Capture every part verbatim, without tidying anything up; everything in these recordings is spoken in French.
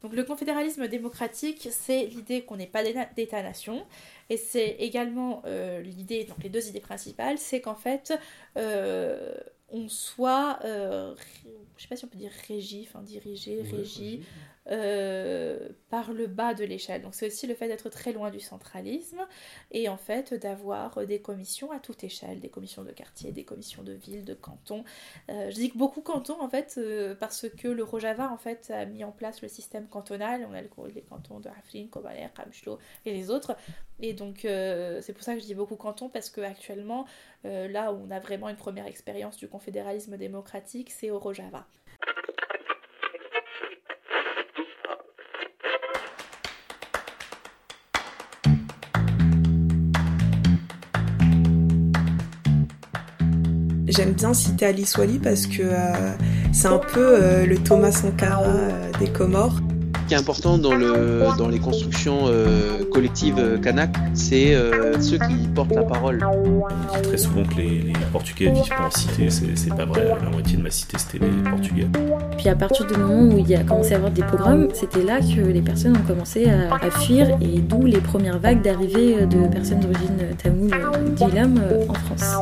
Donc le confédéralisme démocratique, c'est l'idée qu'on n'ait pas d'État-nation, et c'est également euh, l'idée, donc les deux idées principales, c'est qu'en fait, euh, on soit, euh, je ne sais pas si on peut dire régi, enfin dirigé, Ouais, régi, régi. euh, par le bas de l'échelle. Donc c'est aussi le fait d'être très loin du centralisme, et en fait d'avoir des commissions à toute échelle, des commissions de quartier, des commissions de ville, de canton. Euh, je dis que beaucoup cantons en fait, euh, parce que le Rojava en fait a mis en place le système cantonal, on a le, les cantons de Afrin, Kobaler, Kamchlo et les autres, et donc euh, c'est pour ça que je dis beaucoup cantons, parce qu'actuellement euh, là où on a vraiment une première expérience du confédéralisme démocratique, c'est au Rojava. J'aime bien citer Alice Wali parce que euh, c'est un peu euh, le Thomas Sankara euh, des Comores. Ce qui est important dans, le, dans les constructions euh, collectives euh, kanak, c'est euh, ceux qui portent la parole. On dit très souvent que les, les Portugais vivent pas en cité, c'est, c'est pas vrai, la moitié de ma cité c'était les Portugais. Puis à partir du moment où il y a commencé à avoir des pogroms, c'était là que les personnes ont commencé à, à fuir, et d'où les premières vagues d'arrivée de personnes d'origine tamoule d'Ilam en France.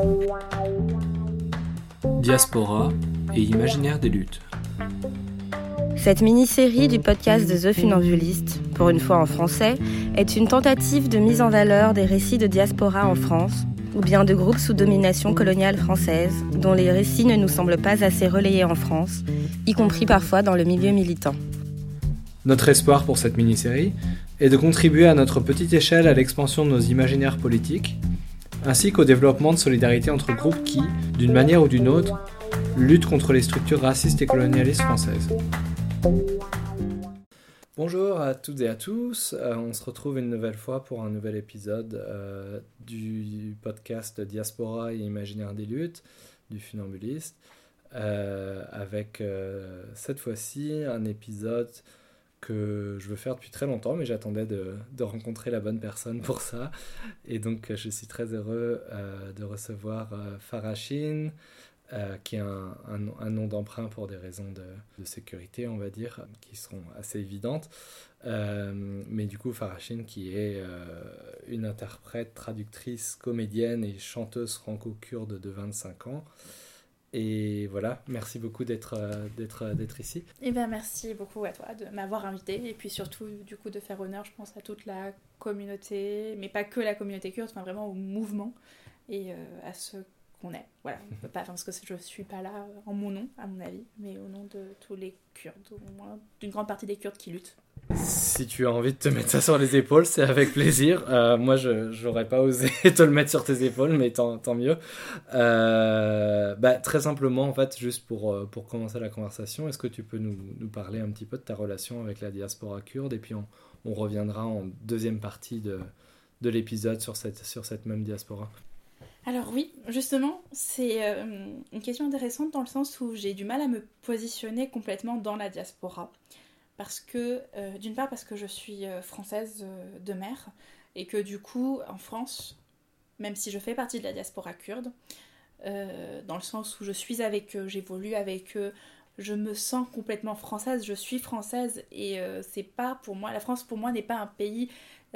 Diaspora et imaginaire des luttes. Cette mini-série du podcast de The Funambuliste, pour une fois en français, est une tentative de mise en valeur des récits de diaspora en France, ou bien de groupes sous domination coloniale française, dont les récits ne nous semblent pas assez relayés en France, y compris parfois dans le milieu militant. Notre espoir pour cette mini-série est de contribuer à notre petite échelle à l'expansion de nos imaginaires politiques, ainsi qu'au développement de solidarité entre groupes qui, d'une manière ou d'une autre, luttent contre les structures racistes et colonialistes françaises. Bonjour à toutes et à tous, euh, on se retrouve une nouvelle fois pour un nouvel épisode euh, du podcast Diaspora et imaginaire des luttes du Funambuliste, euh, avec euh, cette fois-ci un épisode que je veux faire depuis très longtemps, mais j'attendais de, de rencontrer la bonne personne pour ça, et donc je suis très heureux euh, de recevoir euh, Farachine, Euh, qui est un, un, un nom d'emprunt pour des raisons de, de sécurité, on va dire, qui sont assez évidentes. Euh, mais du coup, Farachine, qui est euh, une interprète, traductrice, comédienne et chanteuse franco-kurde de vingt-cinq ans. Et voilà, merci beaucoup d'être, euh, d'être, d'être ici. Et ben merci beaucoup à toi de m'avoir invité, et puis surtout du coup de faire honneur, je pense, à toute la communauté, mais pas que la communauté kurde, enfin vraiment au mouvement et euh, à ceux qu'on est. Voilà, on peut pas, parce que je suis pas là en mon nom, à mon avis, mais au nom de tous les Kurdes, au moins d'une grande partie des Kurdes qui luttent. Si tu as envie de te mettre ça sur les épaules, c'est avec plaisir. Euh, moi, je j'aurais pas osé te le mettre sur tes épaules, mais tant, tant mieux. Euh, bah, très simplement, en fait, juste pour, pour commencer la conversation, est-ce que tu peux nous, nous parler un petit peu de ta relation avec la diaspora kurde, et puis on, on reviendra en deuxième partie de, de l'épisode sur cette, sur cette même diaspora. Alors oui, justement, c'est euh, une question intéressante dans le sens où j'ai du mal à me positionner complètement dans la diaspora. Parce que, euh, d'une part, parce que je suis euh, française euh, de mère, et que du coup, en France, même si je fais partie de la diaspora kurde, euh, dans le sens où je suis avec eux, j'évolue avec eux, je me sens complètement française, je suis française, et euh, c'est pas pour moi, la France pour moi n'est pas un pays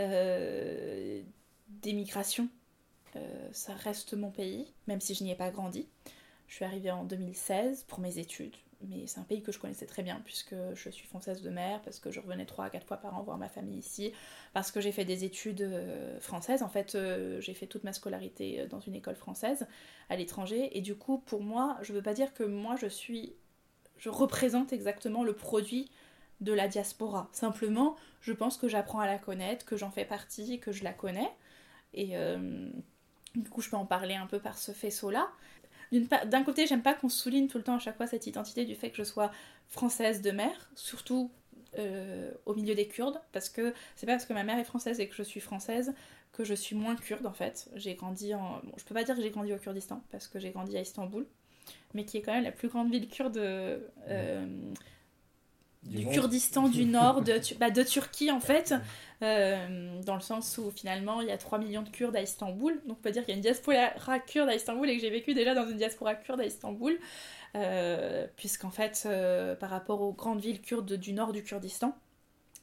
euh, d'émigration. Euh, ça reste mon pays, même si je n'y ai pas grandi. Je suis arrivée en deux mille seize pour mes études, mais c'est un pays que je connaissais très bien puisque je suis française de mère, parce que je revenais trois à quatre fois par an voir ma famille ici, parce que j'ai fait des études euh, françaises. En fait, euh, j'ai fait toute ma scolarité dans une école française à l'étranger, et du coup, pour moi, je veux pas dire que moi je suis, je représente exactement le produit de la diaspora. Simplement, je pense que j'apprends à la connaître, que j'en fais partie, que je la connais, et euh, du coup, je peux en parler un peu par ce faisceau-là. D'une pa- d'un côté, j'aime pas qu'on souligne tout le temps à chaque fois cette identité du fait que je sois française de mère, surtout euh, au milieu des Kurdes, parce que c'est pas parce que ma mère est française et que je suis française que je suis moins kurde, en fait. J'ai grandi en... Bon, je peux pas dire que j'ai grandi au Kurdistan, parce que j'ai grandi à Istanbul, mais qui est quand même la plus grande ville kurde euh, euh, du, du Kurdistan du nord, de, bah, de Turquie, en fait. Euh, dans le sens où finalement il y a trois millions de Kurdes à Istanbul, donc on peut dire qu'il y a une diaspora kurde à Istanbul, et que j'ai vécu déjà dans une diaspora kurde à Istanbul, euh, puisqu'en fait euh, par rapport aux grandes villes kurdes du nord du Kurdistan,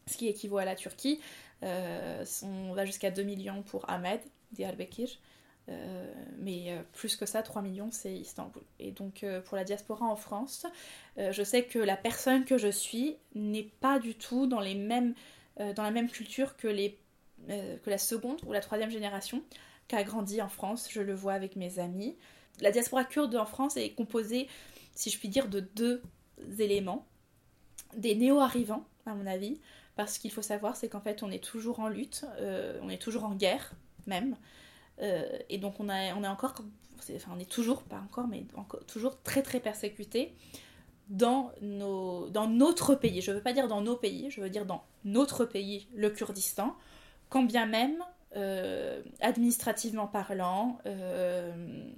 ce qui équivaut à la Turquie. Euh, on va jusqu'à deux millions pour Ahmed, Diyarbakir. Euh, mais euh, plus que ça, trois millions, c'est Istanbul. Et donc euh, pour la diaspora en France, euh, je sais que la personne que je suis n'est pas du tout dans, les mêmes, euh, dans la même culture que, les, euh, que la seconde ou la troisième génération qui a grandi en France. Je le vois avec mes amis. La diaspora kurde en France est composée, si je puis dire, de deux éléments. Des néo-arrivants, à mon avis, parce qu'il faut savoir, c'est qu'en fait on est toujours en lutte, euh, on est toujours en guerre même. Euh, et donc on, a, on est encore, c'est, enfin on est toujours, pas encore, mais encore, toujours très très persécutés dans, nos, dans notre pays. Je veux pas dire dans nos pays, je veux dire dans notre pays, le Kurdistan, quand bien même, euh, administrativement parlant, euh,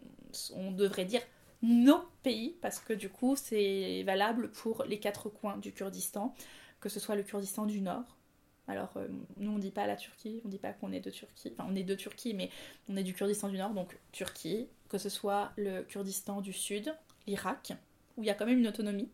on devrait dire nos pays, parce que du coup c'est valable pour les quatre coins du Kurdistan, que ce soit le Kurdistan du Nord. Alors, euh, nous, on dit pas la Turquie, on dit pas qu'on est de Turquie, enfin, on est de Turquie, mais on est du Kurdistan du Nord, donc Turquie, que ce soit le Kurdistan du Sud, l'Irak, où il y a quand même une autonomie.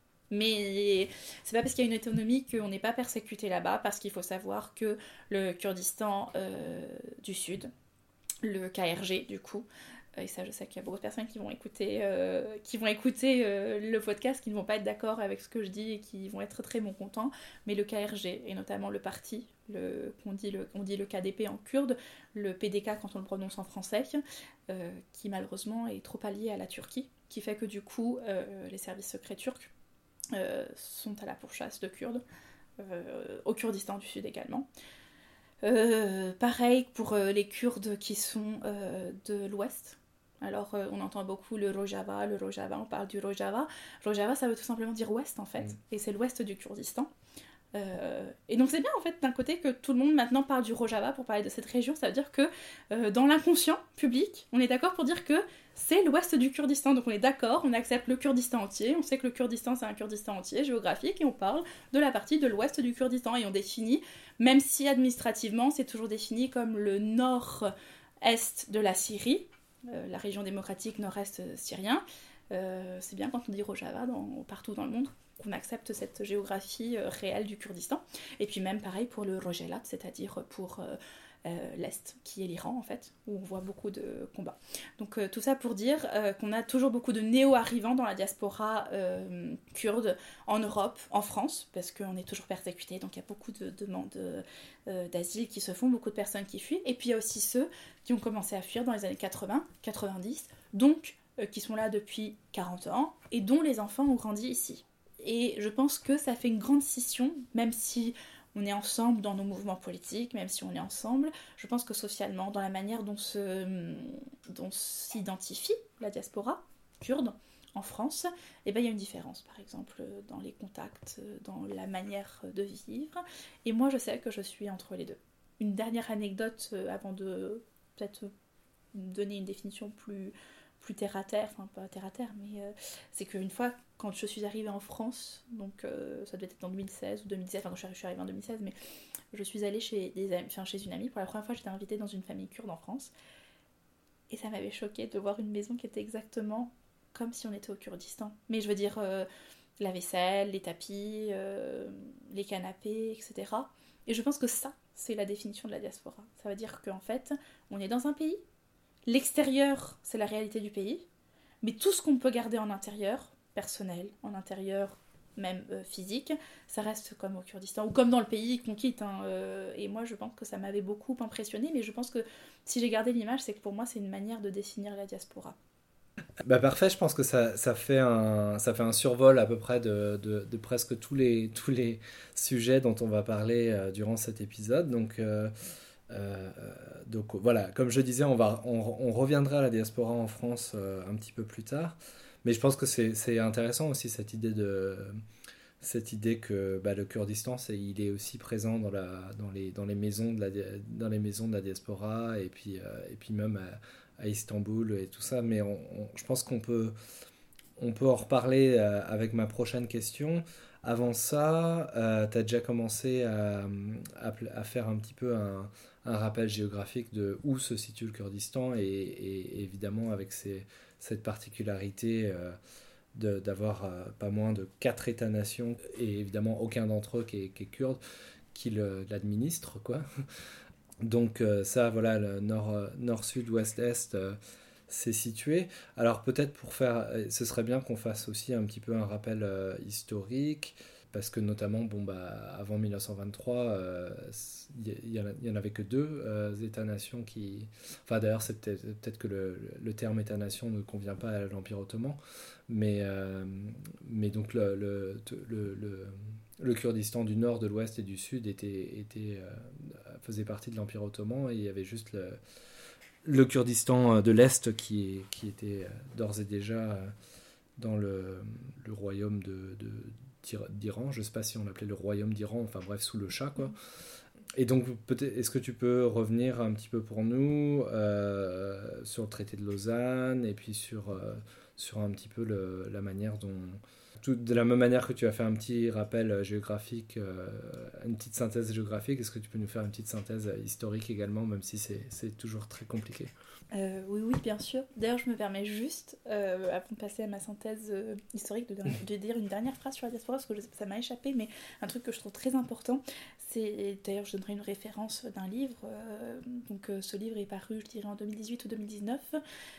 Mais c'est pas parce qu'il y a une autonomie qu'on n'est pas persécuté là-bas, parce qu'il faut savoir que le Kurdistan euh, du Sud, le K R G, du coup, et ça je sais qu'il y a beaucoup de personnes qui vont écouter, euh, qui vont écouter euh, le podcast, qui ne vont pas être d'accord avec ce que je dis et qui vont être très mécontents, mais le K R G, et notamment le parti, le, qu'on dit le, on dit le K D P en kurde, le P D K quand on le prononce en français, euh, qui malheureusement est trop allié à la Turquie, qui fait que du coup euh, les services secrets turcs euh, sont à la pourchasse de Kurdes, euh, au Kurdistan du Sud également. Euh, pareil pour euh, les Kurdes qui sont euh, de l'Ouest. Alors, euh, on entend beaucoup le Rojava, le Rojava, on parle du Rojava. Rojava, ça veut tout simplement dire ouest, en fait, mmh. et c'est l'ouest du Kurdistan. Euh, et donc, c'est bien, en fait, d'un côté, que tout le monde maintenant parle du Rojava pour parler de cette région. Ça veut dire que, euh, dans l'inconscient public, on est d'accord pour dire que c'est l'ouest du Kurdistan. Donc, on est d'accord, on accepte le Kurdistan entier. On sait que le Kurdistan, c'est un Kurdistan entier, géographique, et on parle de la partie de l'ouest du Kurdistan. Et on définit, même si administrativement, c'est toujours défini comme le nord-est de la Syrie, Euh, la région démocratique nord-est syrien, euh, c'est bien quand on dit Rojava dans, partout dans le monde qu'on accepte cette géographie euh, réelle du Kurdistan. Et puis même pareil pour le Rojelat, c'est-à-dire pour euh, euh, l'Est, qui est l'Iran en fait, où on voit beaucoup de combats. Donc euh, tout ça pour dire euh, qu'on a toujours beaucoup de néo-arrivants dans la diaspora euh, kurde en Europe, en France, parce qu'on est toujours persécuté, donc il y a beaucoup de demandes euh, d'asile qui se font, beaucoup de personnes qui fuient, et puis il y a aussi ceux qui ont commencé à fuir dans les années quatre-vingts, quatre-vingt-dix, donc euh, qui sont là depuis quarante ans, et dont les enfants ont grandi ici. Et je pense que ça fait une grande scission, même si on est ensemble dans nos mouvements politiques, même si on est ensemble, je pense que socialement, dans la manière dont, se, dont s'identifie la diaspora kurde en France, eh ben, il y a une différence, par exemple, dans les contacts, dans la manière de vivre. Et moi, je sais que je suis entre les deux. Une dernière anecdote avant de peut-être donner une définition plus, plus terre-à-terre, enfin pas terre-à-terre, mais euh, c'est qu'une fois, quand je suis arrivée en France, donc euh, ça devait être en deux mille seize ou deux mille dix-sept, enfin quand je suis arrivée en deux mille seize, mais je suis allée chez, des amis, enfin, chez une amie, pour la première fois j'étais invitée dans une famille kurde en France, et ça m'avait choquée de voir une maison qui était exactement comme si on était au Kurdistan. Mais je veux dire, euh, la vaisselle, les tapis, euh, les canapés, et cetera. Et je pense que ça, c'est la définition de la diaspora. Ça veut dire qu'en fait, on est dans un pays, l'extérieur, c'est la réalité du pays, mais tout ce qu'on peut garder en intérieur, personnel, en intérieur, même euh, physique, ça reste comme au Kurdistan, ou comme dans le pays qu'on quitte. Hein, euh, et moi, je pense que ça m'avait beaucoup impressionnée, mais je pense que si j'ai gardé l'image, c'est que pour moi, c'est une manière de définir la diaspora. Bah parfait, je pense que ça, ça, fait un, ça fait un survol à peu près de, de, de presque tous les, tous les sujets dont on va parler euh, durant cet épisode. Donc, euh, euh, donc voilà, comme je disais, on, va, on, on reviendra à la diaspora en France euh, un petit peu plus tard. Mais je pense que c'est, c'est intéressant aussi cette idée, de, cette idée que bah, le Kurdistan, c'est, il est aussi présent dans, la, dans, les, dans, les maisons de la, dans les maisons de la diaspora et puis, euh, et puis même à, à Istanbul et tout ça, mais on, on, je pense qu'on peut, on peut en reparler euh, avec ma prochaine question. Avant ça, euh, tu as déjà commencé à, à, à faire un petit peu un, un rappel géographique de où se situe le Kurdistan et, et, et évidemment avec ces, cette particularité euh, de, d'avoir euh, pas moins de quatre États-nations et évidemment aucun d'entre eux qui est, qui est kurde. qui le, l'administre, quoi. Donc euh, ça, voilà, le nord, euh, nord, sud, ouest, est, euh, c'est situé. Alors peut-être pour faire, ce serait bien qu'on fasse aussi un petit peu un rappel euh, historique, parce que notamment, bon, bah, avant mille neuf cent vingt-trois, il euh, n'y en avait que deux euh, États-nations qui... Enfin d'ailleurs, c'est peut-être, peut-être que le, le terme État-nation ne convient pas à l'Empire ottoman, mais, euh, mais donc le, le, le, le, le Kurdistan du nord, de l'ouest et du sud était, était, euh, faisait partie de l'Empire ottoman, et il y avait juste le, le Kurdistan de l'est qui, qui était d'ores et déjà dans le, le royaume de... de d'Iran, je ne sais pas si on l'appelait le royaume d'Iran, enfin bref, sous le Shah, quoi. Et donc, peut-être, est-ce que tu peux revenir un petit peu pour nous euh, sur le traité de Lausanne, et puis sur, euh, sur un petit peu le, la manière dont... Tout, de la même manière que tu as fait un petit rappel géographique, euh, une petite synthèse géographique, est-ce que tu peux nous faire une petite synthèse historique également, même si c'est, c'est toujours très compliqué? Euh, oui, oui, bien sûr. D'ailleurs, je me permets juste, euh, avant de passer à ma synthèse euh, historique, de, de dire une dernière phrase sur la diaspora, parce que je, ça m'a échappé, mais un truc que je trouve très important, c'est, d'ailleurs, je donnerai une référence d'un livre, euh, donc euh, ce livre est paru, je dirais, en deux mille dix-huit ou deux mille dix-neuf.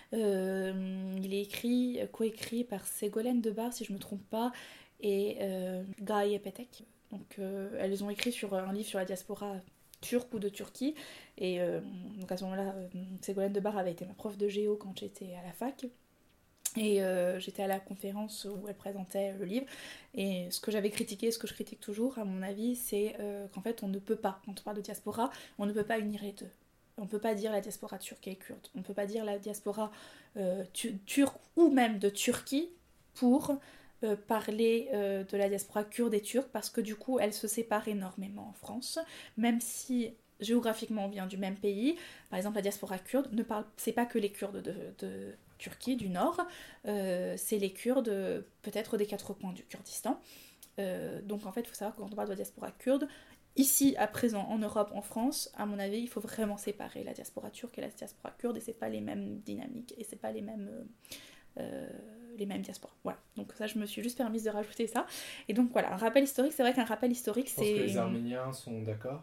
Euh, il est écrit, coécrit par Ségolène Debar, si je ne me trompe pas, et euh, Gaye Petek. Donc, euh, elles ont écrit sur un livre sur la diaspora turque ou de Turquie, et euh, donc à ce moment-là euh, Ségolène Debar avait été ma prof de géo quand j'étais à la fac, et euh, j'étais à la conférence où elle présentait le livre, et ce que j'avais critiqué, ce que je critique toujours à mon avis, c'est euh, qu'en fait on ne peut pas, quand on parle de diaspora, on ne peut pas unir les deux. On ne peut pas dire la diaspora turque et kurde, on ne peut pas dire la diaspora euh, tu- turque ou même de Turquie pour Euh, parler euh, de la diaspora kurde et turque, parce que du coup elle se sépare énormément en France, même si géographiquement on vient du même pays. Par exemple, la diaspora kurde ne parle, c'est pas que les Kurdes de, de Turquie du nord, euh, c'est les Kurdes peut-être des quatre coins du Kurdistan. Euh, donc en fait il faut savoir que quand on parle de la diaspora kurde, ici à présent en Europe, en France, à mon avis il faut vraiment séparer la diaspora turque et la diaspora kurde, et c'est pas les mêmes dynamiques et c'est pas les mêmes euh, Euh, les mêmes diasporas. Voilà. Donc ça, je me suis juste permise de rajouter ça. Et donc voilà, un rappel historique, c'est vrai qu'un rappel historique, c'est... Je pense que les Arméniens sont d'accord.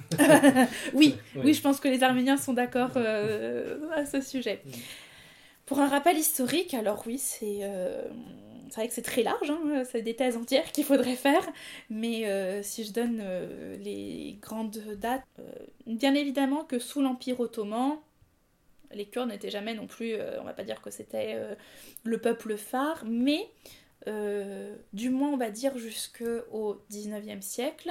oui, oui, oui, je pense que les Arméniens sont d'accord euh, à ce sujet. Oui. Pour un rappel historique, alors oui, c'est... Euh... C'est vrai que c'est très large, hein, c'est des thèses entières qu'il faudrait faire, mais euh, si je donne euh, les grandes dates, euh, bien évidemment que sous l'Empire ottoman, les Kurdes n'étaient jamais non plus, euh, on va pas dire que c'était euh, le peuple phare, mais euh, du moins on va dire jusqu'au dix-neuvième siècle,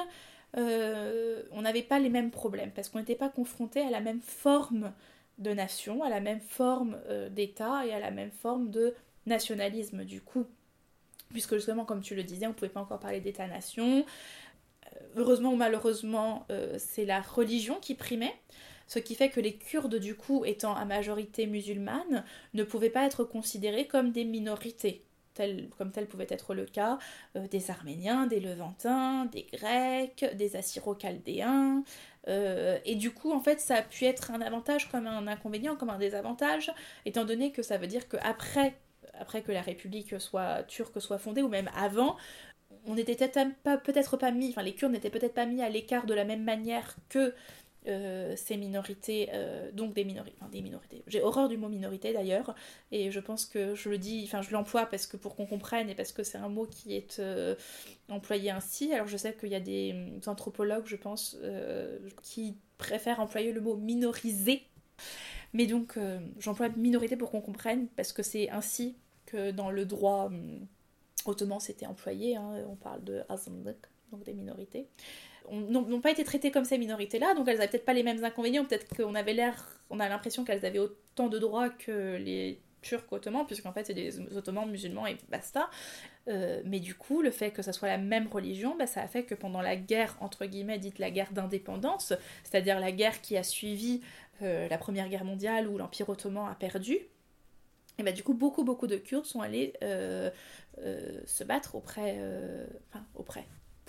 euh, on n'avait pas les mêmes problèmes, parce qu'on n'était pas confronté à la même forme de nation, à la même forme euh, d'État et à la même forme de nationalisme du coup, puisque justement comme tu le disais, on ne pouvait pas encore parler d'État-nation. Heureusement ou malheureusement, euh, c'est la religion qui primait, ce qui fait que les Kurdes, du coup, étant à majorité musulmane, ne pouvaient pas être considérés comme des minorités, tel, comme tel pouvait être le cas euh, des Arméniens, des Levantins, des Grecs, des Assyro-Chaldéens, euh, et du coup, en fait, ça a pu être un avantage comme un inconvénient, comme un désavantage, étant donné que ça veut dire qu'après après que la République soit turque soit fondée, ou même avant, on n'était peut-être pas, peut-être pas mis, enfin les Kurdes n'étaient peut-être pas mis à l'écart de la même manière que euh, ces minorités, euh, donc des minorités, enfin des minorités. J'ai horreur du mot minorité d'ailleurs, et je pense que je le dis, enfin je l'emploie parce que pour qu'on comprenne et parce que c'est un mot qui est euh, employé ainsi. Alors je sais qu'il y a des anthropologues, je pense, euh, qui préfèrent employer le mot minorisé, mais donc euh, j'emploie minorité pour qu'on comprenne, parce que c'est ainsi que dans le droit hum, ottoman c'était employé, hein, on parle de azınlık, donc des minorités, n'ont, n'ont pas été traitées comme ces minorités-là, donc elles n'avaient peut-être pas les mêmes inconvénients, peut-être qu'on avait l'air, on a l'impression qu'elles avaient autant de droits que les Turcs ottomans, puisqu'en fait c'est des ottomans musulmans et basta, euh, mais du coup le fait que ça soit la même religion, bah, ça a fait que pendant la guerre, entre guillemets, dite la guerre d'indépendance, c'est-à-dire la guerre qui a suivi euh, la première guerre mondiale où l'Empire ottoman a perdu, et bah, du coup, beaucoup, beaucoup de Kurdes sont allés euh, euh, se battre auprès, euh, enfin, auprès,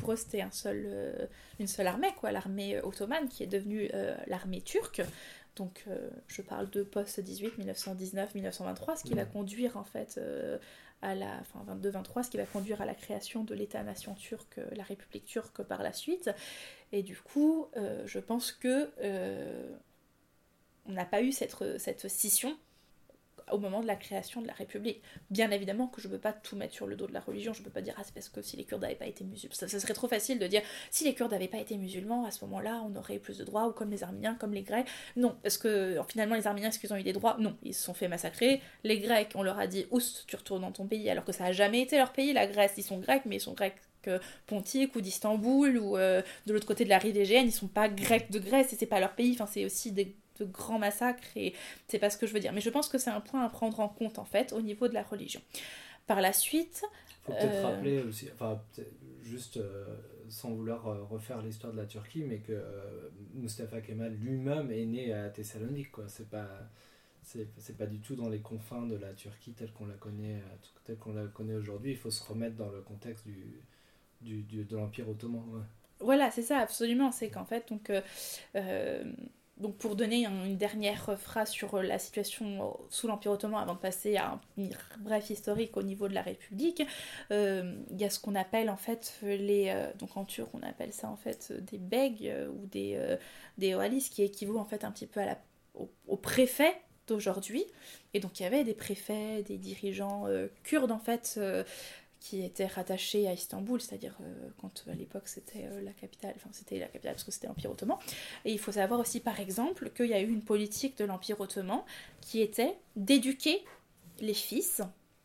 pour eux c'était un seul, euh, une seule armée, quoi, l'armée ottomane qui est devenue euh, l'armée turque. Donc euh, je parle de post-dix-huit, mille neuf cent dix-neuf mille neuf cent vingt-trois, ce qui mmh. va conduire en fait euh, à la, enfin vingt-deux vingt-trois, ce qui va conduire à la création de l'État-nation turc, la République turque par la suite. Et du coup, euh, je pense que euh, on n'a pas eu cette, cette scission au moment de la création de la République. Bien évidemment que je ne peux pas tout mettre sur le dos de la religion, je ne peux pas dire ah c'est parce que si les Kurdes n'avaient pas été musulmans, ça, ça serait trop facile de dire si les Kurdes n'avaient pas été musulmans, à ce moment-là on aurait eu plus de droits, ou comme les Arméniens, comme les Grecs. Non, parce que finalement les Arméniens, est-ce qu'ils ont eu des droits? Non, ils se sont fait massacrer. Les Grecs, on leur a dit oust, tu retournes dans ton pays, alors que ça n'a jamais été leur pays. La Grèce, ils sont grecs, mais ils sont grecs pontiques ou d'Istanbul, ou euh, de l'autre côté de la rive égéenne, ils sont pas grecs de Grèce et c'est pas leur pays, enfin c'est aussi des de grands massacres et c'est pas ce que je veux dire, mais je pense que c'est un point à prendre en compte en fait au niveau de la religion. Par la suite, faut peut-être euh... rappeler aussi, enfin juste euh, sans vouloir euh, refaire l'histoire de la Turquie, mais que euh, Mustafa Kemal lui-même est né à Thessalonique, quoi. C'est pas c'est, c'est pas du tout dans les confins de la Turquie telle qu'on la connaît telle qu'on la connaît aujourd'hui. Il faut se remettre dans le contexte du, du, du de l'Empire ottoman. Ouais. Voilà, c'est ça, absolument. C'est qu'en fait, donc euh, euh, Donc pour donner une dernière phrase sur la situation sous l'Empire ottoman avant de passer à un bref historique au niveau de la République, euh, il y a ce qu'on appelle en fait les... Euh, donc en turc on appelle ça en fait des begs euh, ou des, euh, des oalis qui équivaut en fait un petit peu à la, au, au préfet d'aujourd'hui. Et donc il y avait des préfets, des dirigeants euh, kurdes en fait... Euh, qui était rattaché à Istanbul, c'est-à-dire euh, quand à l'époque c'était euh, la capitale, enfin c'était la capitale parce que c'était l'Empire ottoman. Et il faut savoir aussi par exemple qu'il y a eu une politique de l'Empire ottoman qui était d'éduquer les fils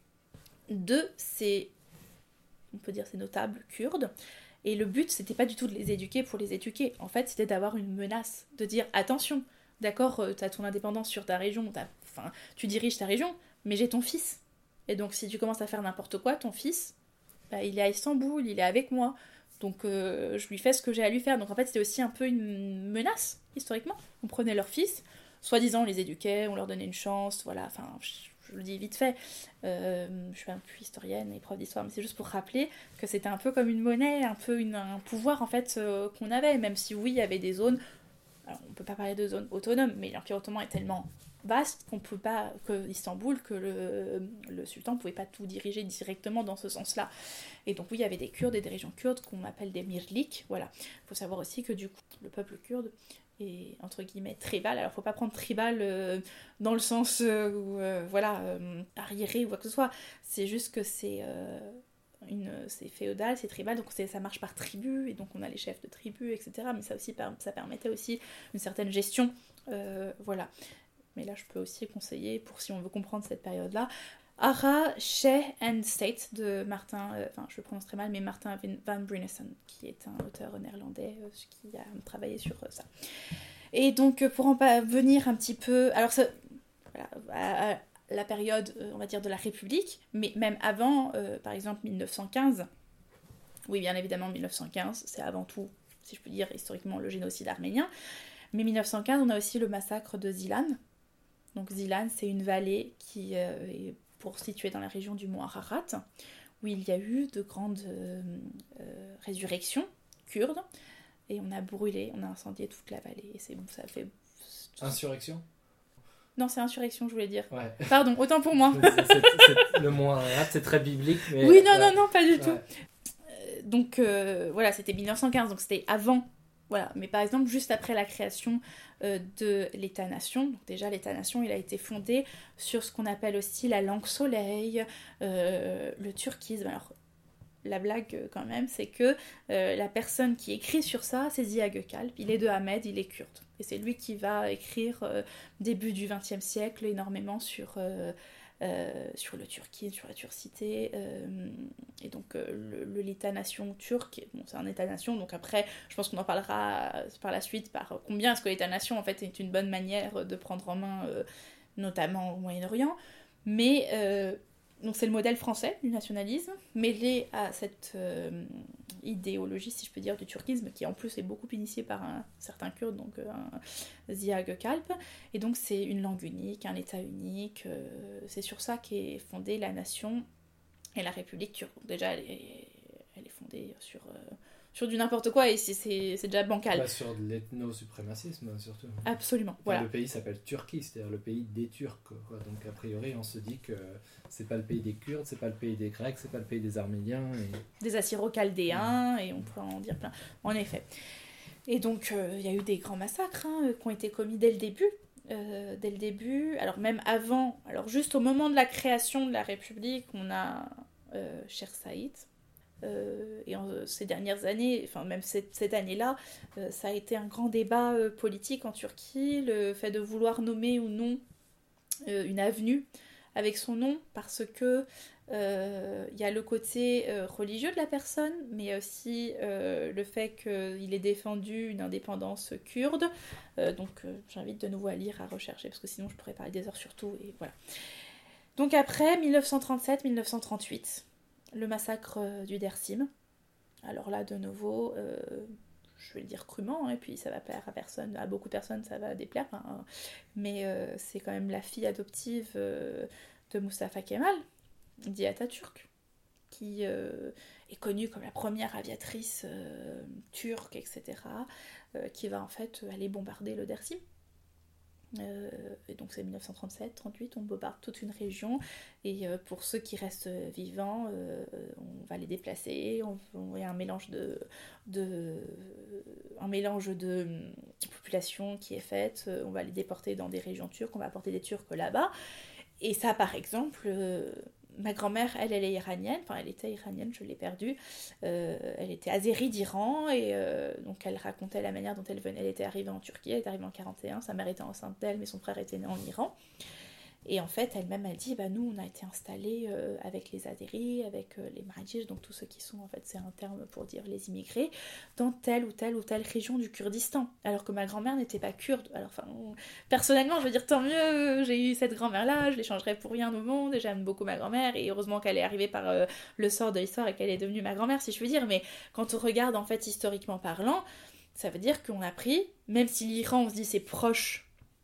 de ces, on peut dire ces notables kurdes. Et le but c'était pas du tout de les éduquer pour les éduquer, en fait c'était d'avoir une menace, de dire attention, d'accord, euh, t'as ton indépendance sur ta région, t'as, enfin tu diriges ta région, mais j'ai ton fils. Et donc si tu commences à faire n'importe quoi, ton fils, bah, il est à Istanbul, il est avec moi, donc euh, je lui fais ce que j'ai à lui faire. Donc en fait c'était aussi un peu une menace, historiquement. On prenait leur fils, soi-disant on les éduquait, on leur donnait une chance, voilà, enfin je, je le dis vite fait, euh, je suis un peu historienne et prof d'histoire, mais c'est juste pour rappeler que c'était un peu comme une monnaie, un peu une, un pouvoir en fait euh, qu'on avait, même si oui il y avait des zones, alors on peut pas parler de zones autonomes, mais l'Empire ottoman est tellement vaste qu'on peut pas, que Istanbul, que le, le sultan pouvait pas tout diriger directement dans ce sens-là. Et donc oui, il y avait des Kurdes et des régions kurdes qu'on appelle des mirlik, voilà. Il faut savoir aussi que du coup, le peuple kurde est entre guillemets tribal. Alors faut pas prendre tribal euh, dans le sens euh, où, euh, voilà, euh, arriéré ou quoi que ce soit. C'est juste que c'est... Euh, Une, c'est féodal, c'est tribal, donc c'est, ça marche par tribu, et donc on a les chefs de tribu, et cetera. Mais ça aussi, ça permettait aussi une certaine gestion, euh, voilà. Mais là, je peux aussi conseiller, pour si on veut comprendre cette période-là, Ara, Sheh and State de Martin, euh, enfin je le prononce très mal, mais Martin van Brynesen, qui est un auteur néerlandais euh, qui a travaillé sur euh, ça. Et donc pour en venir un petit peu, alors ça, voilà, à, à, la période, on va dire, de la République, mais même avant, euh, par exemple, mille neuf cent quinze, oui, bien évidemment, mille neuf cent quinze, c'est avant tout, si je peux dire, historiquement, le génocide arménien, mais mille neuf cent quinze, on a aussi le massacre de Zilan. Donc Zilan, c'est une vallée qui euh, est pour située dans la région du mont Ararat, où il y a eu de grandes euh, euh, résurrections kurdes, et on a brûlé, on a incendié toute la vallée, et c'est, ça fait... Insurrection ? Non, c'est insurrection, je voulais dire. Ouais. Pardon, autant pour moi. c'est, c'est, c'est, le mot Ararat, c'est très biblique. Mais... Oui, non, ouais. non, non, pas du ouais. tout. Euh, donc, euh, voilà, c'était mille neuf cent quinze, donc c'était avant. Voilà, mais par exemple, juste après la création euh, de l'État-nation, donc déjà l'État-nation, il a été fondé sur ce qu'on appelle aussi la langue soleil, euh, le turquisme. Alors, la blague quand même, c'est que euh, la personne qui écrit sur ça, c'est Ziya Gökalp. Il est de Ahmed, il est kurde. Et c'est lui qui va écrire, euh, début du vingtième siècle, énormément sur, euh, euh, sur le turquisme, sur la turcité. Euh, et donc, euh, le, le, l'État-nation turc, bon, c'est un État-nation, donc après, je pense qu'on en parlera par la suite, par combien est-ce que l'État-nation, en fait, est une bonne manière de prendre en main, euh, notamment au Moyen-Orient. Mais... Euh, Donc c'est le modèle français du nationalisme, mêlé à cette euh, idéologie, si je peux dire, du turquisme, qui en plus est beaucoup initiée par un certain kurde, donc euh, un Ziya Gökalp. Et donc c'est une langue unique, un État unique, euh, c'est sur ça qu'est fondée la nation et la République turque. Donc déjà, elle est, elle est fondée sur, euh, sur du n'importe quoi et c'est, c'est, c'est déjà bancal. Bah, sur de l'ethno-suprémacisme surtout. Absolument. Enfin, voilà. Le pays s'appelle Turquie, c'est-à-dire le pays des Turcs, quoi. Donc a priori on se dit que c'est pas le pays des Kurdes, c'est pas le pays des Grecs, c'est pas le pays des Arméniens. Et... Des Assyro-Chaldéens, et on peut en dire plein. En effet. Et donc il euh, y a eu des grands massacres hein, qui ont été commis dès le début. Euh, dès le début, alors même avant, alors juste au moment de la création de la République, on a euh, Cher Saïd. Euh, et en, euh, ces dernières années, enfin même cette, cette année-là, euh, ça a été un grand débat euh, politique en Turquie, le fait de vouloir nommer ou non euh, une avenue avec son nom, parce que il euh, y a le côté euh, religieux de la personne, mais aussi euh, le fait qu'il ait défendu une indépendance kurde. Euh, donc euh, j'invite de nouveau à lire, à rechercher, parce que sinon je pourrais parler des heures sur tout, et voilà. Donc après, dix-neuf cent trente-sept dix-neuf cent trente-huit, le massacre euh, du Dersim. Alors là, de nouveau, euh, je vais le dire crûment, hein, et puis ça va plaire à personne, à beaucoup de personnes, ça va déplaire, hein, mais euh, c'est quand même la fille adoptive euh, de Mustafa Kemal, dit Atatürk, qui euh, est connue comme la première aviatrice euh, turque, et cetera, euh, qui va en fait aller bombarder le Dersim. Euh, et donc c'est dix-neuf cent trente-sept trente-huit, on bombarde toute une région, et euh, pour ceux qui restent vivants, euh, on va les déplacer, on, on y a un mélange de, de un mélange de population qui est faite, on va les déporter dans des régions turques, on va apporter des Turcs là-bas, et ça par exemple, euh, ma grand-mère, elle, elle est iranienne, enfin elle était iranienne, je l'ai perdue, euh, elle était azérie d'Iran, et euh, donc elle racontait la manière dont elle venait, elle était arrivée en Turquie, elle est arrivée en quarante et un, sa mère était enceinte d'elle, mais son frère était né en Iran, et en fait elle-même a dit, bah nous on a été installés euh, avec les azéris, avec euh, les Marajis, donc tous ceux qui sont, en fait c'est un terme pour dire les immigrés, dans telle ou telle ou telle région du Kurdistan, alors que ma grand-mère n'était pas kurde. Alors enfin, on... personnellement je veux dire tant mieux, j'ai eu cette grand-mère-là, je l'échangerais pour rien au monde, et j'aime beaucoup ma grand-mère, et heureusement qu'elle est arrivée par euh, le sort de l'histoire et qu'elle est devenue ma grand-mère, si je veux dire, mais quand on regarde en fait historiquement parlant, ça veut dire qu'on a pris, même si l'Iran on se dit c'est proche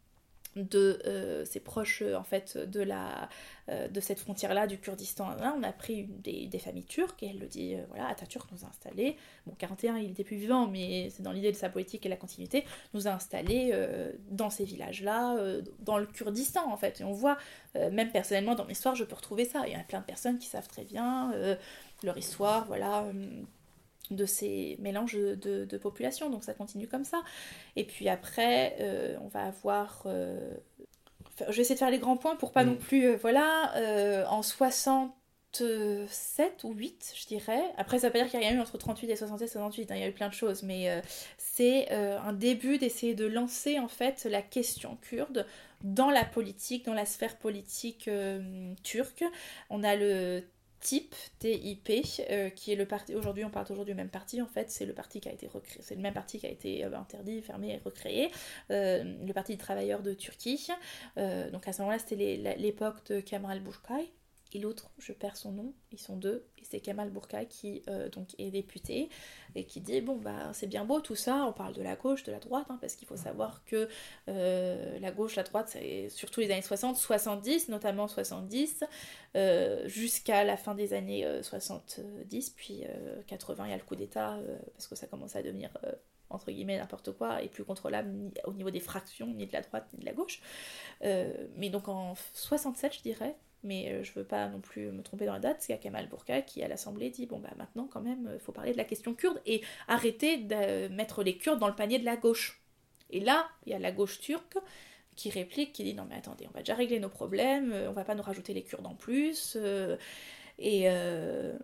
de euh, c'est proche en fait de la euh, de cette frontière là du Kurdistan, là on a pris une, des, des familles turques, et elle le dit, euh, voilà, Atatürk nous a installés, bon quarante et un il était plus vivant, mais c'est dans l'idée de sa politique et la continuité, nous a installés euh, dans ces villages là, euh, dans le Kurdistan en fait, et on voit, euh, même personnellement dans l'histoire je peux retrouver ça, il y a plein de personnes qui savent très bien euh, leur histoire, voilà, euh, de ces mélanges de, de, de populations, donc ça continue comme ça. Et puis après, euh, on va avoir... Euh... Enfin, je vais essayer de faire les grands points pour pas mmh. non plus... Euh, voilà, euh, en soixante-sept ou huit, je dirais. Après, ça veut pas dire qu'il n'y a rien eu entre trente-huit et soixante-sept soixante-huit, hein, il y a eu plein de choses, mais euh, c'est euh, un début d'essayer de lancer, en fait, la question kurde dans la politique, dans la sphère politique euh, turque. On a le... T I P, T I P, euh, qui est le parti, aujourd'hui on parle toujours du même parti, en fait c'est le parti qui a été recréé, c'est le même parti qui a été euh, interdit, fermé et recréé, euh, le parti des travailleurs de Turquie, euh, donc à ce moment-là c'était les, l'époque de Kemal Burkay, et l'autre, je perds son nom, ils sont deux, et c'est Kemal Burkay qui euh, donc est député, et qui dit, bon bah c'est bien beau tout ça, on parle de la gauche, de la droite, hein, parce qu'il faut savoir que euh, la gauche, la droite, c'est surtout les années soixante, soixante-dix, notamment soixante-dix, euh, jusqu'à la fin des années euh, soixante-dix, puis euh, quatre-vingts, il y a le coup d'état, euh, parce que ça commence à devenir... Euh, entre guillemets n'importe quoi, et plus contrôlable ni au niveau des fractions, ni de la droite, ni de la gauche. Euh, mais donc en soixante-sept, je dirais, mais euh, je veux pas non plus me tromper dans la date, c'est Kemal Burkay qui à l'Assemblée dit, bon bah maintenant quand même, il faut parler de la question kurde, et arrêter de mettre les Kurdes dans le panier de la gauche. Et là, il y a la gauche turque qui réplique, qui dit, non mais attendez, on va déjà régler nos problèmes, on va pas nous rajouter les Kurdes en plus, euh, et... Euh,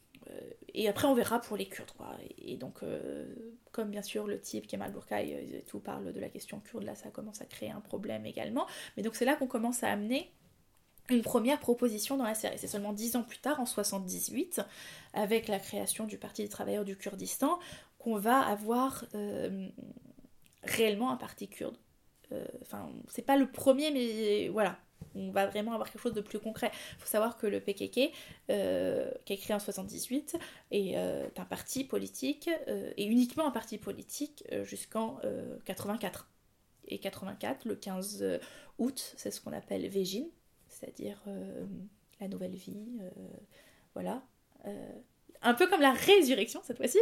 et après on verra pour les Kurdes, quoi. Et donc euh, comme bien sûr le type Kemal Burkay et tout parle de la question kurde, là ça commence à créer un problème également, mais donc c'est là qu'on commence à amener une première proposition dans la série. C'est seulement dix ans plus tard, en soixante-dix-huit, avec la création du Parti des travailleurs du Kurdistan, qu'on va avoir euh, réellement un parti kurde. Enfin, euh, c'est pas le premier, mais voilà, on va vraiment avoir quelque chose de plus concret. Il faut savoir que le P K K, euh, qui est créé en soixante-dix-huit, est euh, un parti politique, euh, et uniquement un parti politique euh, jusqu'en euh, quatre-vingt-quatre. Et quatre-vingt-quatre, le quinze août, c'est ce qu'on appelle Vejin, c'est-à-dire euh, la nouvelle vie, euh, voilà. Euh, un peu comme la résurrection cette fois-ci.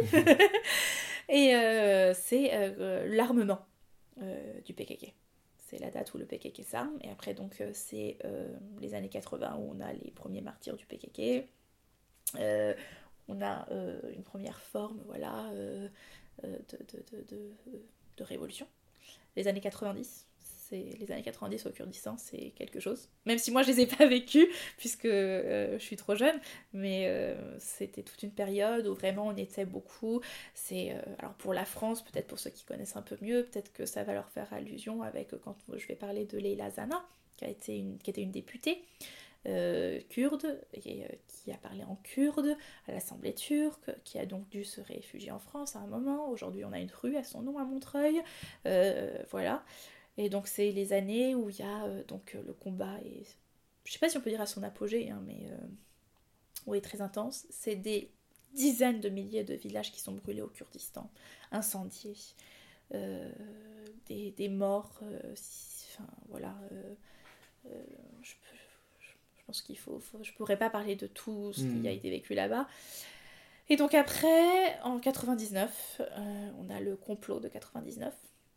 Et euh, c'est euh, l'armement euh, du P K K. C'est la date où le P K K s'arme. Et après, donc, euh, c'est euh, les années quatre-vingts où on a les premiers martyrs du P K K. Euh, on a euh, une première forme, voilà, euh, de, de, de, de, de révolution. Les années quatre-vingt-dix, c'est les années quatre-vingt-dix au Kurdistan, c'est quelque chose. Même si moi je les ai pas vécues puisque euh, je suis trop jeune, mais euh, c'était toute une période où vraiment on était beaucoup. C'est euh, alors pour la France, peut-être pour ceux qui connaissent un peu mieux, peut-être que ça va leur faire allusion avec quand je vais parler de Leyla Zana, qui a été une qui était une députée euh, kurde et euh, qui a parlé en kurde à l'Assemblée turque, qui a donc dû se réfugier en France à un moment. Aujourd'hui, on a une rue à son nom à Montreuil, euh, voilà. Et donc c'est les années où il y a euh, donc le combat et je sais pas si on peut dire à son apogée, hein, mais euh, oui, très intense. C'est des dizaines de milliers de villages qui sont brûlés au Kurdistan, incendiés, euh, des, des morts. Euh, si, enfin voilà, euh, euh, je, je, je pense qu'il faut, faut, je pourrais pas parler de tout ce mmh. qui a été vécu là-bas. Et donc après, en quatre-vingt-dix-neuf, euh, on a le complot de quatre-vingt-dix-neuf.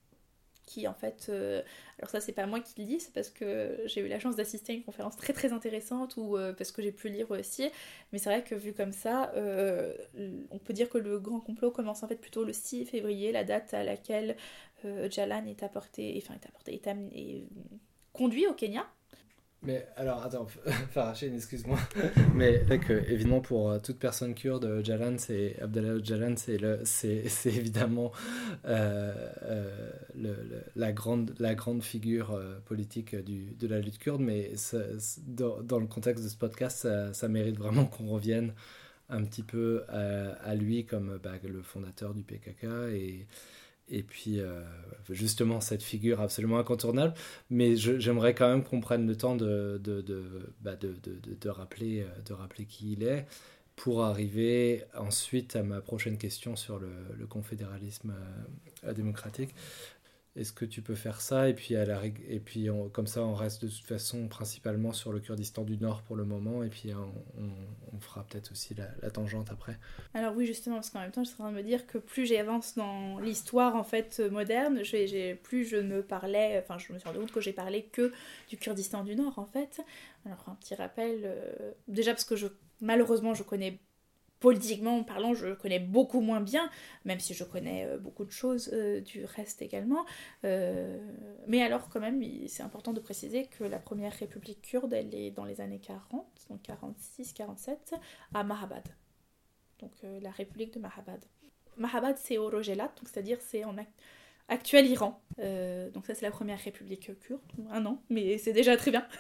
Qui en fait, euh, alors ça c'est pas moi qui le dis, c'est parce que j'ai eu la chance d'assister à une conférence très très intéressante ou euh, parce que j'ai pu lire aussi, mais c'est vrai que vu comme ça, euh, on peut dire que le grand complot commence en fait plutôt le six février, la date à laquelle euh, Jalan est apporté, enfin est apporté, est, amené, est conduit au Kenya. Mais alors, attends, Farachine, excuse-moi. Mais là, que, évidemment, pour toute personne kurde, Jalan, c'est Abdallah Öcalan, c'est, le, c'est, c'est évidemment euh, euh, le, le, la, grande, la grande figure euh, politique du, de la lutte kurde. Mais ça, dans, dans le contexte de ce podcast, ça, ça mérite vraiment qu'on revienne un petit peu à, à lui comme bah, le fondateur du P K K et. Et puis, euh, justement, cette figure absolument incontournable. Mais je, j'aimerais quand même qu'on prenne le temps de, de, de, bah de, de, de, de, rappeler, de rappeler qui il est pour arriver ensuite à ma prochaine question sur le, le confédéralisme euh, démocratique. Est-ce que tu peux faire ça ? Et puis, à la, et puis on, comme ça, on reste de toute façon principalement sur le Kurdistan du Nord pour le moment. Et puis, on, on, on fera peut-être aussi la, la tangente après. Alors oui, justement, parce qu'en même temps, je suis en train de me dire que plus j'avance dans l'histoire en fait moderne, j'ai, j'ai, plus je ne parlais, enfin, je me suis rendu compte que j'ai parlé que du Kurdistan du Nord en fait. Alors, un petit rappel, euh, déjà parce que je, malheureusement, je connais politiquement parlant, je connais beaucoup moins bien, même si je connais euh, beaucoup de choses euh, du reste également. Euh, mais alors, quand même, c'est important de préciser que la première république kurde, elle est dans les années quarante, donc quarante-six quarante-sept, à Mahabad. Donc, euh, la république de Mahabad. Mahabad, c'est au Rojelat, donc c'est-à-dire c'est en act- actuel Iran. Euh, donc ça, c'est la première république kurde. Un an, mais c'est déjà très bien.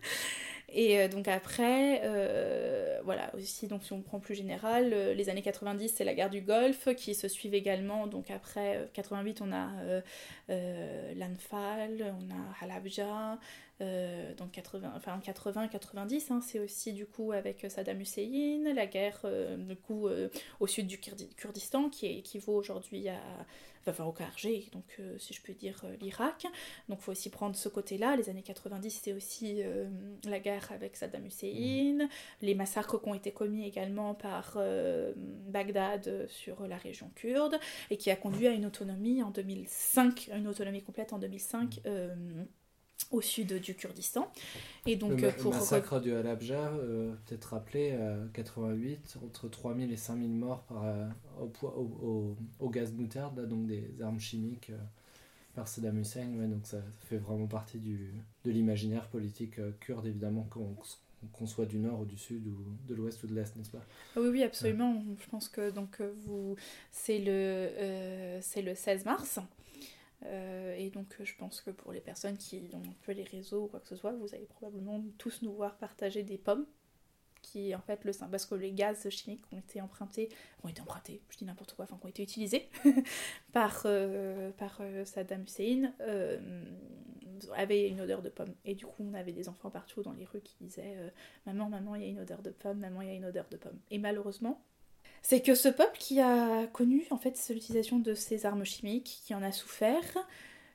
Et donc après, euh, voilà, aussi, donc si on prend plus général, euh, les années quatre-vingt-dix, c'est la guerre du Golfe, qui se suivent également, donc après, euh, quatre-vingt-huit, on a euh, euh, l'Anfal, on a Halabja, euh, donc quatre-vingts, enfin quatre-vingts quatre-vingt-dix, hein, c'est aussi du coup avec Saddam Hussein, la guerre euh, du coup euh, au sud du Kurdi- Kurdistan, qui équivaut aujourd'hui à... enfin au K R G, donc euh, si je peux dire euh, l'Irak. Donc il faut aussi prendre ce côté-là. Les années quatre-vingt-dix, c'est aussi euh, la guerre avec Saddam Hussein, mmh. les massacres qui ont été commis également par euh, Bagdad sur la région kurde, et qui a conduit à une autonomie en deux mille cinq, une autonomie complète en deux mille cinq, euh, au sud du Kurdistan. Et donc, le, pour... le massacre du Halabja, euh, peut-être rappelé, euh, quatre-vingt-huit, entre trois mille et cinq mille morts par, euh, au, au, au, au gaz moutarde, là, donc des armes chimiques euh, par Saddam Hussein. Ouais, donc ça, ça fait vraiment partie du, de l'imaginaire politique euh, kurde, évidemment, qu'on, qu'on soit du nord ou du sud, ou de l'ouest ou de l'est, n'est-ce pas ? Oui, oui, absolument. Ouais. Je pense que donc, vous, c'est, le, euh, c'est le seize mars. Euh, et donc je pense que pour les personnes qui ont un peu les réseaux ou quoi que ce soit, vous allez probablement tous nous voir partager des pommes qui en fait le parce que les gaz chimiques ont été empruntés ont été empruntés je dis n'importe quoi enfin qui ont été utilisés par euh, par euh, Saddam Hussein euh, avaient une odeur de pomme, et du coup on avait des enfants partout dans les rues qui disaient euh, maman maman il y a une odeur de pomme, maman il y a une odeur de pomme. Et malheureusement c'est que ce peuple qui a connu en fait l'utilisation de ces armes chimiques, qui en a souffert,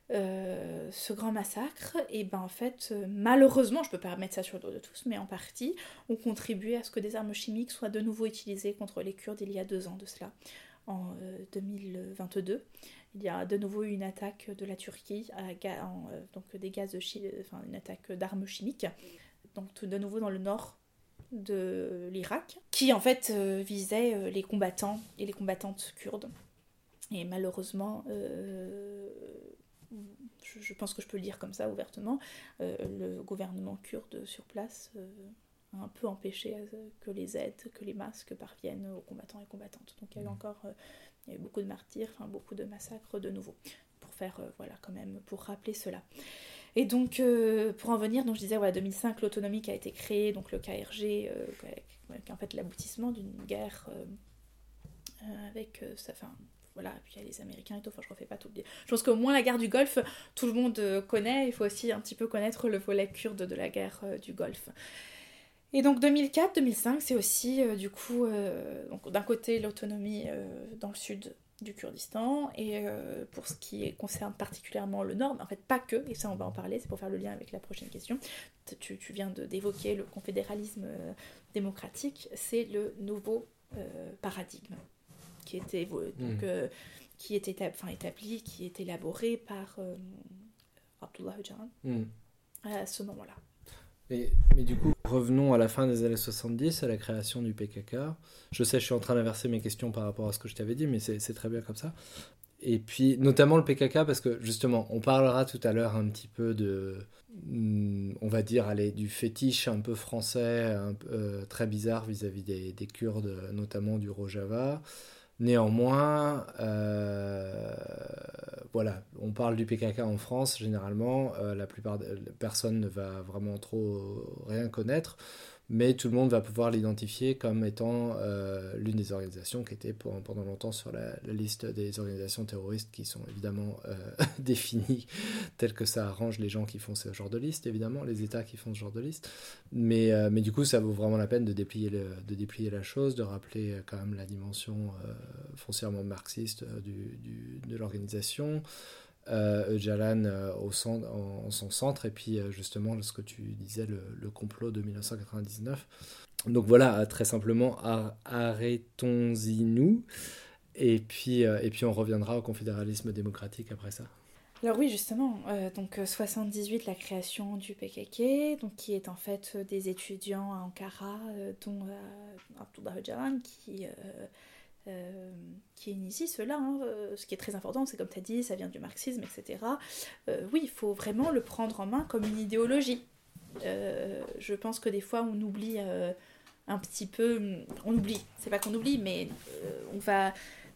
euh, ce grand massacre, et ben en fait, euh, malheureusement, je peux pas mettre ça sur le dos de tous, mais en partie, ont contribué à ce que des armes chimiques soient de nouveau utilisées contre les Kurdes il y a deux ans de cela, en euh, deux mille vingt-deux. Il y a de nouveau eu une attaque de la Turquie, à ga- en, euh, donc des gaz de chi- enfin une attaque d'armes chimiques, donc tout de nouveau dans le nord de l'Irak, qui en fait euh, visait euh, les combattants et les combattantes kurdes. Et malheureusement, euh, je, je pense que je peux le dire comme ça ouvertement, euh, le gouvernement kurde sur place euh, a un peu empêché euh, que les aides, que les masques parviennent aux combattants et combattantes. Donc il y a eu encore euh, il y a eu beaucoup de martyrs, enfin beaucoup de massacres de nouveau, pour faire, euh, voilà, quand même, pour rappeler cela. Et donc, euh, pour en venir, donc je disais, voilà, deux mille cinq, l'autonomie qui a été créée, donc le K R G, euh, qui est en fait l'aboutissement d'une guerre euh, euh, avec euh, ça, enfin, voilà, puis il y a les Américains et tout, enfin je refais pas tout. Je pense qu'au moins la guerre du Golfe, tout le monde euh, connaît, il faut aussi un petit peu connaître le volet kurde de la guerre euh, du Golfe. Et donc deux mille quatre deux mille cinq, c'est aussi, euh, du coup, euh, donc, d'un côté l'autonomie euh, dans le sud du Kurdistan, et euh, pour ce qui concerne particulièrement le nord, mais en fait pas que, et ça on va en parler, c'est pour faire le lien avec la prochaine question. Tu, tu viens de, d'évoquer le confédéralisme euh, démocratique, c'est le nouveau euh, paradigme qui était, donc, mmh. euh, qui est établi, enfin, établi, qui est élaboré par euh, Abdullah Öcalan mmh. à ce moment-là. Mais, mais du coup, revenons à la fin des années soixante-dix, à la création du P K K. Je sais, je suis en train d'inverser mes questions par rapport à ce que je t'avais dit, mais c'est, c'est très bien comme ça. Et puis, notamment le P K K, parce que justement, on parlera tout à l'heure un petit peu de, on va dire, allez, du fétiche un peu français, un peu, euh, très bizarre vis-à-vis des, des Kurdes, notamment du Rojava. Néanmoins, euh, voilà, on parle du P K K en France, généralement, euh, la plupart de personne ne va vraiment trop rien connaître, mais tout le monde va pouvoir l'identifier comme étant euh, l'une des organisations qui était pour, pendant longtemps sur la, la liste des organisations terroristes qui sont évidemment euh, définies telles que ça arrange les gens qui font ce genre de liste, évidemment, les États qui font ce genre de liste. Mais, euh, mais du coup, ça vaut vraiment la peine de déplier, le, de déplier la chose, de rappeler quand même la dimension euh, foncièrement marxiste euh, du, du, de l'organisation. Euh, Öcalan euh, au centre, en, en son centre, et puis euh, justement ce que tu disais, le, le complot de dix-neuf cent quatre-vingt-dix-neuf. Donc voilà, très simplement, ar- arrêtons-y nous, et puis, euh, et puis on reviendra au confédéralisme démocratique après ça. Alors oui, justement, euh, donc soixante-dix-huit, la création du P K K, donc qui est en fait des étudiants à Ankara, euh, dont euh, Abdullah Öcalan, qui... Euh, Euh, qui initie cela, hein. Euh, ce qui est très important, c'est comme tu as dit, ça vient du marxisme, et cetera. Euh, oui, il faut vraiment le prendre en main comme une idéologie. Euh, je pense que des fois, on oublie euh, un petit peu... On oublie, c'est pas qu'on oublie, mais euh, on, va,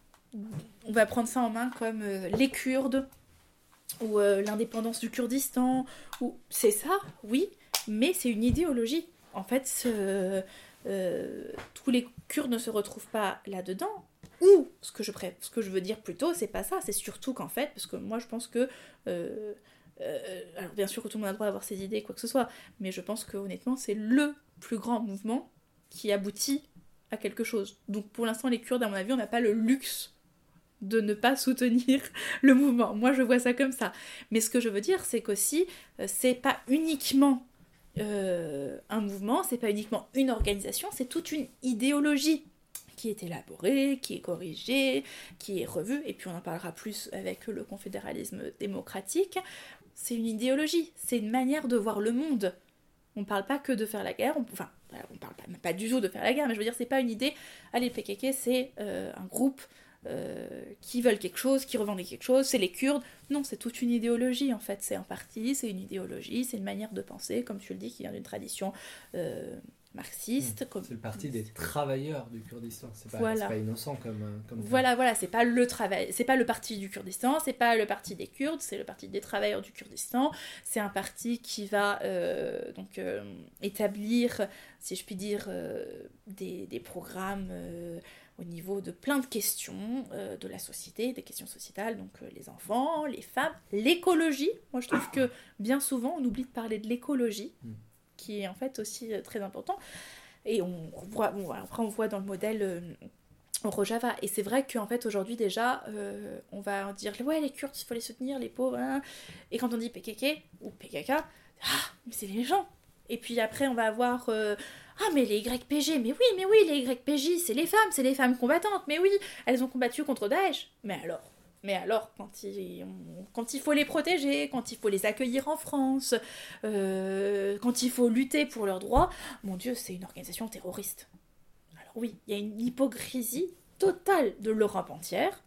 on va prendre ça en main comme euh, les Kurdes, ou euh, l'indépendance du Kurdistan, ou... c'est ça, oui, mais c'est une idéologie. En fait, ce... Euh, tous les Kurdes ne se retrouvent pas là-dedans, ou ce que je, pré- ce que je veux dire plutôt, c'est pas ça, c'est surtout qu'en fait, parce que moi je pense que, euh, euh, alors bien sûr que tout le monde a le droit d'avoir ses idées, quoi que ce soit, mais je pense que honnêtement c'est le plus grand mouvement qui aboutit à quelque chose. Donc pour l'instant les Kurdes, à mon avis, on n'a pas le luxe de ne pas soutenir le mouvement. Moi je vois ça comme ça. Mais ce que je veux dire, c'est qu'aussi, euh, c'est pas uniquement Euh, un mouvement, c'est pas uniquement une organisation, c'est toute une idéologie qui est élaborée, qui est corrigée, qui est revue, et puis on en parlera plus avec le confédéralisme démocratique. C'est une idéologie, c'est une manière de voir le monde. On parle pas que de faire la guerre, on, enfin, on parle pas, pas du tout de faire la guerre, mais je veux dire, c'est pas une idée. Allez, le P K K, c'est euh, un groupe Euh, qui veulent quelque chose, qui revendiquent quelque chose, c'est les Kurdes. Non, c'est toute une idéologie en fait, c'est un parti, c'est une idéologie, c'est une manière de penser, comme tu le dis, qui vient d'une tradition euh, marxiste. Mmh. Comme... C'est le parti des travailleurs du Kurdistan, c'est pas, voilà. c'est pas innocent comme... comme... Voilà, voilà, c'est pas le travail, c'est pas le parti du Kurdistan, c'est pas le parti des Kurdes, c'est le parti des travailleurs du Kurdistan, c'est un parti qui va euh, donc euh, établir, si je puis dire, euh, des, des programmes euh, au niveau de plein de questions euh, de la société, des questions sociétales, donc euh, les enfants, les femmes, l'écologie. Moi je trouve que bien souvent on oublie de parler de l'écologie, mmh. qui est en fait aussi euh, très important. Et on voit, bon, après on voit dans le modèle euh, au Rojava. Et c'est vrai qu'en fait aujourd'hui déjà euh, on va dire ouais les Kurdes il faut les soutenir, les pauvres, hein. Et quand on dit P K K ou P K K, ah mais c'est les gens. Et puis après on va avoir euh, ah mais les Y P G, mais oui mais oui les Y P J c'est les femmes, c'est les femmes combattantes, mais oui elles ont combattu contre Daesh. Mais alors Mais alors, quand il, on, quand il faut les protéger, quand il faut les accueillir en France, euh, quand il faut lutter pour leurs droits, mon Dieu, c'est une organisation terroriste. Alors oui, il y a une hypocrisie totale de l'Europe entière,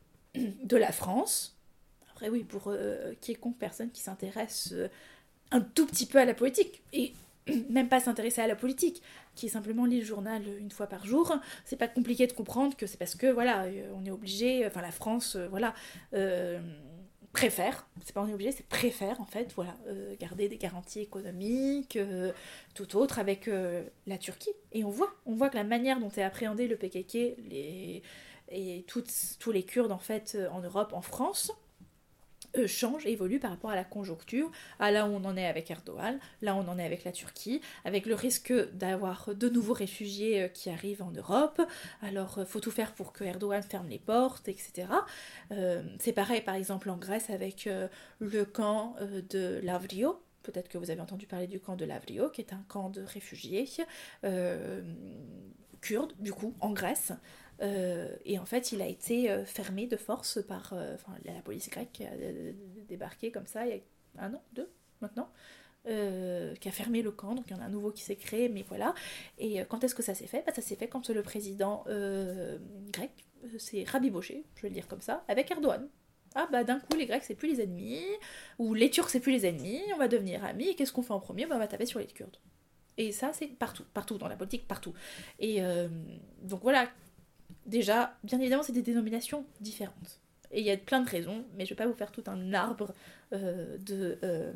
de la France. Après oui, pour euh, quiconque personne qui s'intéresse euh, un tout petit peu à la politique, et même pas s'intéresser à la politique, qui simplement lit le journal une fois par jour, c'est pas compliqué de comprendre que c'est parce que voilà, on est obligé, enfin la France, euh, voilà, euh, préfère, c'est pas on est obligé, c'est préfère en fait, voilà, euh, garder des garanties économiques, euh, tout autre avec euh, la Turquie. Et on voit, on voit que la manière dont est appréhendé le P K K, les, et toutes, tous les Kurdes en fait en Europe, en France, Euh, change et évolue par rapport à la conjoncture, à là où on en est avec Erdogan, là où on en est avec la Turquie, avec le risque d'avoir de nouveaux réfugiés euh, qui arrivent en Europe. Alors, il euh, faut tout faire pour que Erdogan ferme les portes, et cetera. Euh, c'est pareil, par exemple, en Grèce, avec euh, le camp euh, de Lavrio. Peut-être que vous avez entendu parler du camp de Lavrio, qui est un camp de réfugiés euh, kurdes, du coup, en Grèce. Euh, et en fait, il a été euh, fermé de force par euh, la police grecque qui a euh, débarqué comme ça il y a un an, deux maintenant, euh, qui a fermé le camp. Donc il y en a un nouveau qui s'est créé, mais voilà. Et euh, quand est-ce que ça s'est fait ? Bah, ça s'est fait quand le président euh, grec euh, s'est rabiboché, je vais le dire comme ça, avec Erdogan. Ah bah d'un coup les Grecs c'est plus les ennemis, ou les Turcs c'est plus les ennemis, on va devenir amis, et qu'est-ce qu'on fait en premier ? Bah, on va taper sur les Kurdes. Et ça c'est partout, partout dans la politique, partout. Et euh, donc voilà. Déjà, bien évidemment, c'est des dénominations différentes. Et il y a plein de raisons, mais je ne vais pas vous faire tout un arbre euh, de, euh,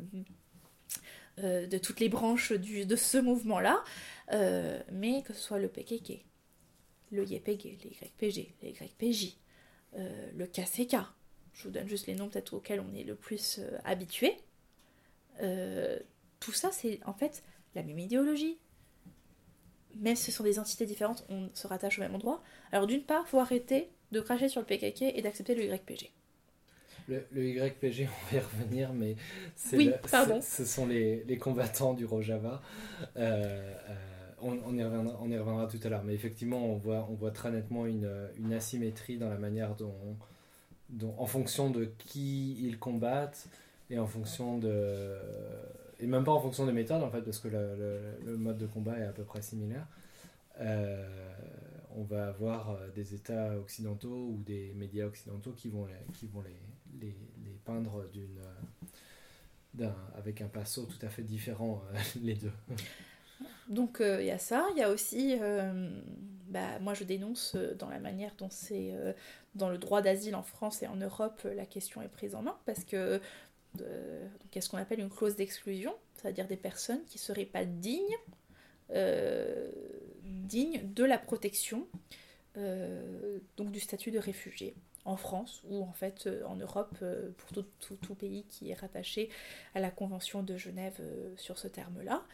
euh, de toutes les branches du, de ce mouvement-là. Euh, mais que ce soit le P K K, le Y P G, les Y P G, les Y P J, euh, le K C K, je vous donne juste les noms peut-être auxquels on est le plus euh, habitué. Euh, tout ça, c'est en fait la même idéologie. Même si ce sont des entités différentes, on se rattache au même endroit. Alors d'une part, il faut arrêter de cracher sur le P K K et d'accepter le Y P G. Le, le Y P G, on va y revenir, mais c'est oui, le, pardon. ce sont les, les combattants du Rojava. Euh, euh, on, on, y reviendra, on y reviendra tout à l'heure, mais effectivement, on voit, on voit très nettement une, une asymétrie dans la manière dont, dont, en fonction de qui ils combattent et en fonction de... Et même pas en fonction des méthodes, en fait, parce que le, le, le mode de combat est à peu près similaire. Euh, on va avoir des États occidentaux ou des médias occidentaux qui vont les, qui vont les, les, les peindre d'une, d'un, avec un pinceau tout à fait différent, euh, les deux. Donc il euh, y a ça, il y a aussi, euh, bah, moi je dénonce euh, dans la manière dont c'est, euh, dans le droit d'asile en France et en Europe, la question est prise en main, parce que Euh, donc, il y a ce qu'on appelle une clause d'exclusion, c'est-à-dire des personnes qui ne seraient pas dignes, euh, dignes de la protection, euh, donc du statut de réfugié en France ou en fait euh, en Europe euh, pour tout, tout, tout pays qui est rattaché à la Convention de Genève euh, sur ce terme-là.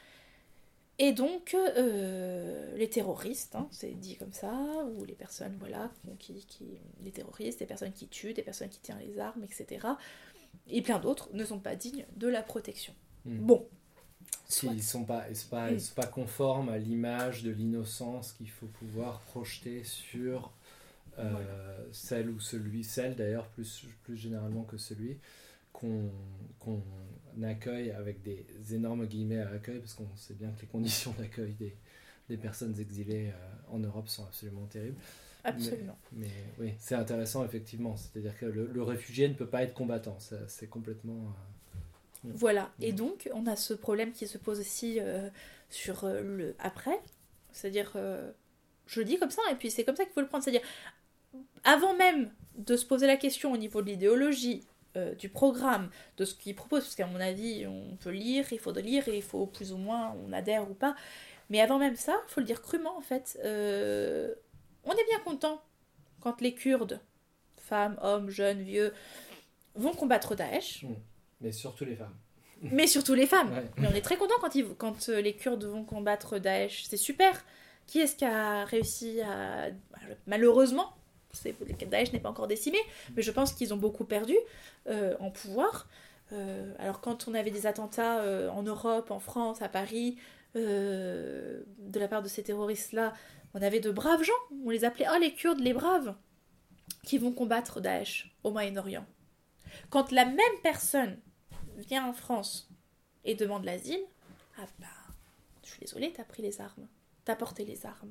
Et donc euh, les terroristes, hein, c'est dit comme ça, ou les personnes, voilà, qui, qui, les terroristes, des personnes qui tuent, des personnes qui tirent les armes, et cetera, et plein d'autres ne sont pas dignes de la protection. Mmh. Bon. S'ils ne sont pas, sont pas, mmh. sont pas conformes à l'image de l'innocence qu'il faut pouvoir projeter sur euh, voilà. celle ou celui, celle d'ailleurs plus, plus généralement que celui qu'on, qu'on accueille avec des énormes guillemets à accueil, parce qu'on sait bien que les conditions d'accueil des, des personnes exilées euh, en Europe sont absolument terribles. Absolument. Mais, mais oui, c'est intéressant effectivement, c'est-à-dire que le, le réfugié ne peut pas être combattant, ça, c'est complètement... Euh... Voilà, et donc on a ce problème qui se pose aussi euh, sur euh, le après, c'est-à-dire, euh, je le dis comme ça, et puis c'est comme ça qu'il faut le prendre, c'est-à-dire, avant même de se poser la question au niveau de l'idéologie, euh, du programme, de ce qu'il propose, parce qu'à mon avis, on peut lire, il faut de lire, et il faut plus ou moins, on adhère ou pas, mais avant même ça, il faut le dire crûment en fait, euh, on est bien content quand les Kurdes, femmes, hommes, jeunes, vieux, vont combattre Daesh. Mais surtout les femmes. Mais surtout les femmes. Ouais. Mais on est très content quand, ils, quand les Kurdes vont combattre Daesh. C'est super. Qui est-ce qui a réussi à... Malheureusement, c'est... Daesh n'est pas encore décimé, mais je pense qu'ils ont beaucoup perdu euh, en pouvoir. Euh, alors quand on avait des attentats euh, en Europe, en France, à Paris, euh, de la part de ces terroristes-là, on avait de braves gens, on les appelait « Ah, les Kurdes, les braves !» qui vont combattre Daesh au Moyen-Orient. Quand la même personne vient en France et demande l'asile, ah bah, je suis désolée, t'as pris les armes, t'as porté les armes.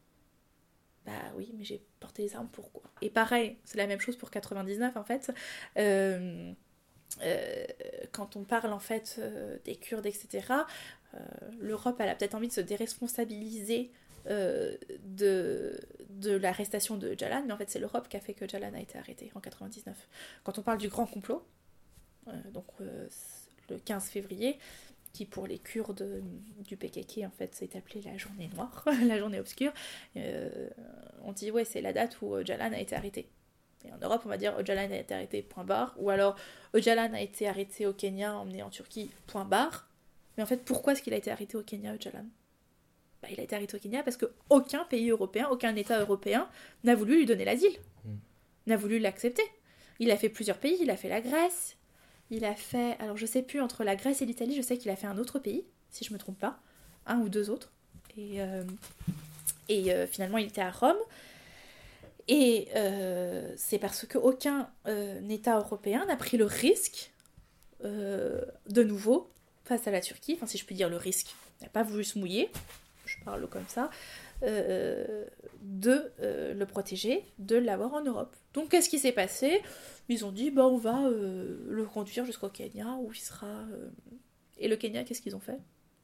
Bah oui, mais j'ai porté les armes, pourquoi ? Et pareil, c'est la même chose pour quatre-vingt-dix-neuf en fait. Euh, euh, quand on parle en fait euh, des Kurdes, et cetera, euh, l'Europe elle a peut-être envie de se déresponsabiliser euh, de, de l'arrestation de Öcalan, mais en fait c'est l'Europe qui a fait que Öcalan a été arrêté en quatre-vingt-dix-neuf. Quand on parle du grand complot, euh, donc euh, le quinze février, qui pour les Kurdes du P K K en fait s'est appelé la journée noire, la journée obscure, euh, on dit ouais c'est la date où Öcalan a été arrêté. Et en Europe on va dire Öcalan a été arrêté point barre, ou alors Öcalan a été arrêté au Kenya, emmené en Turquie point barre. Mais en fait pourquoi est-ce qu'il a été arrêté au Kenya, Öcalan ? Bah, il a été arrêté au Kenya parce qu'aucun pays européen, aucun État européen n'a voulu lui donner l'asile, mmh. n'a voulu l'accepter. Il a fait plusieurs pays, il a fait la Grèce. Il a fait, alors je sais plus, entre la Grèce et l'Italie, je sais qu'il a fait un autre pays, si je me trompe pas, un ou deux autres. Et, euh, et euh, finalement, il était à Rome. Et euh, c'est parce qu'aucun euh, État européen n'a pris le risque, euh, de nouveau, face à la Turquie, enfin si je puis dire le risque, n'a pas voulu se mouiller, je parle comme ça, euh, de euh, le protéger, de l'avoir en Europe. Donc qu'est-ce qui s'est passé ? Ils ont dit, bah, on va euh, le conduire jusqu'au Kenya, où il sera... Euh... Et le Kenya, qu'est-ce qu'ils ont fait ?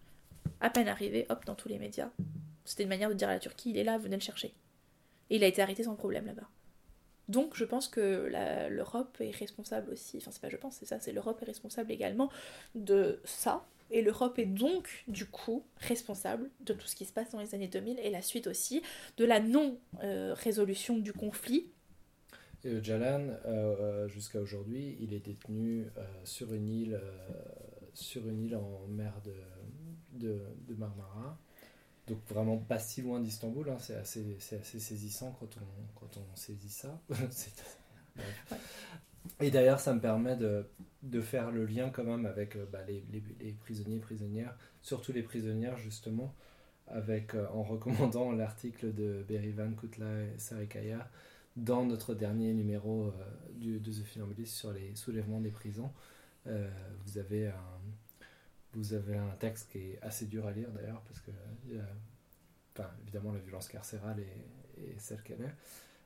À peine arrivé, hop, dans tous les médias. C'était une manière de dire à la Turquie, il est là, venez le chercher. Et il a été arrêté sans problème là-bas. Donc je pense que la, l'Europe est responsable aussi, enfin c'est pas je pense, c'est ça, c'est l'Europe est responsable également de ça. Et l'Europe est donc, du coup, responsable de tout ce qui se passe dans les années deux mille, et la suite aussi, de la non-résolution euh, du conflit. Et Öcalan, euh, jusqu'à aujourd'hui, il est détenu euh, sur une île, euh, sur une île en mer de, de, de Marmara. Donc vraiment pas si loin d'Istanbul, hein. c'est, assez, c'est assez saisissant quand on, quand on saisit ça. c'est... Ouais. Et d'ailleurs, ça me permet de, de faire le lien quand même avec euh, bah, les, les, les prisonniers et prisonnières, surtout les prisonnières justement, avec, euh, en recommandant l'article de Berivan Kutlay Sarikaya dans notre dernier numéro euh, du, de The Funambulist sur les soulèvements des prisons. Euh, vous, avez un, vous avez un texte qui est assez dur à lire d'ailleurs, parce que euh, enfin, évidemment la violence carcérale est, est celle qu'elle est.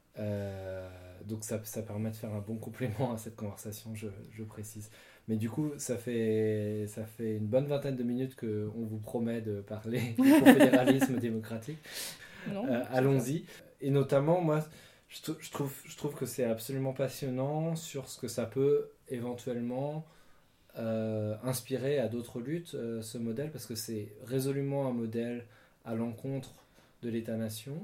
Euh, donc ça, ça permet de faire un bon complément à cette conversation, je, je précise. Mais du coup, ça fait, ça fait une bonne vingtaine de minutes qu'on vous promet de parler du confédéralisme démocratique. Non, euh, allons-y. Et notamment, moi, je, je, trouve, je trouve que c'est absolument passionnant sur ce que ça peut éventuellement euh, inspirer à d'autres luttes, euh, ce modèle, parce que c'est résolument un modèle à l'encontre de l'État-nation.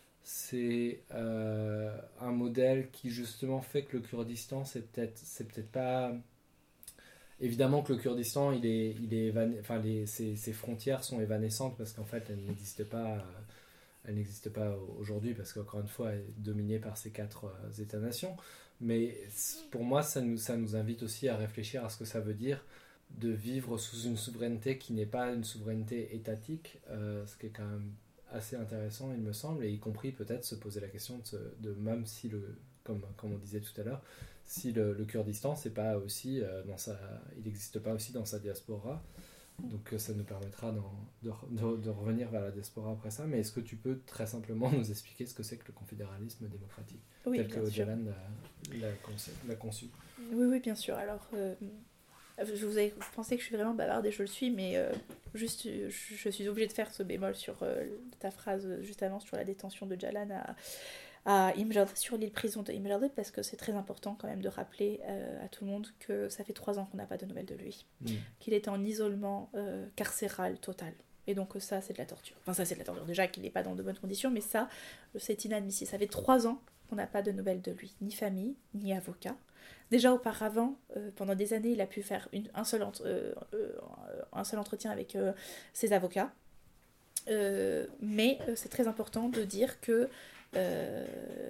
C'est euh, un modèle qui justement fait que le Kurdistan, c'est peut-être, c'est peut-être pas... Évidemment que le Kurdistan, il est, il est évan... enfin, les, ses, ses frontières sont évanescentes parce qu'en fait, elles n'existent pas, elles n'existent pas aujourd'hui parce qu'encore une fois, elle est dominée par ces quatre euh, États-nations. Mais pour moi, ça nous, ça nous invite aussi à réfléchir à ce que ça veut dire de vivre sous une souveraineté qui n'est pas une souveraineté étatique, euh, ce qui est quand même assez intéressant, il me semble, et y compris peut-être se poser la question de, de même si le, comme, comme on disait tout à l'heure, si le, le Kurdistan, c'est pas aussi euh, dans sa, il n'existe pas aussi dans sa diaspora, donc ça nous permettra de, de, de revenir vers la diaspora après ça. Mais est-ce que tu peux très simplement nous expliquer ce que c'est que le confédéralisme démocratique, oui, tel que Öcalan l'a, l'a, conçu, l'a conçu? Oui, oui, bien sûr. Alors, euh, je vous ai pensé que je suis vraiment bavarde et je le suis, mais euh, juste, je, je suis obligée de faire ce bémol sur euh, ta phrase juste avant sur la détention de Öcalan à, à Imjad, sur l'île prison de Imjad, parce que c'est très important quand même de rappeler euh, à tout le monde que ça fait trois ans qu'on n'a pas de nouvelles de lui, mmh. qu'il est en isolement euh, carcéral total. Et donc ça, c'est de la torture. Enfin, ça, c'est de la torture. Déjà qu'il n'est pas dans de bonnes conditions, mais ça, c'est inadmissible. Ça fait trois ans qu'on n'a pas de nouvelles de lui, ni famille, ni avocat. Déjà auparavant, euh, pendant des années, il a pu faire une, un, seul ent- euh, euh, un seul entretien avec euh, ses avocats. Euh, mais euh, c'est très important de dire que euh,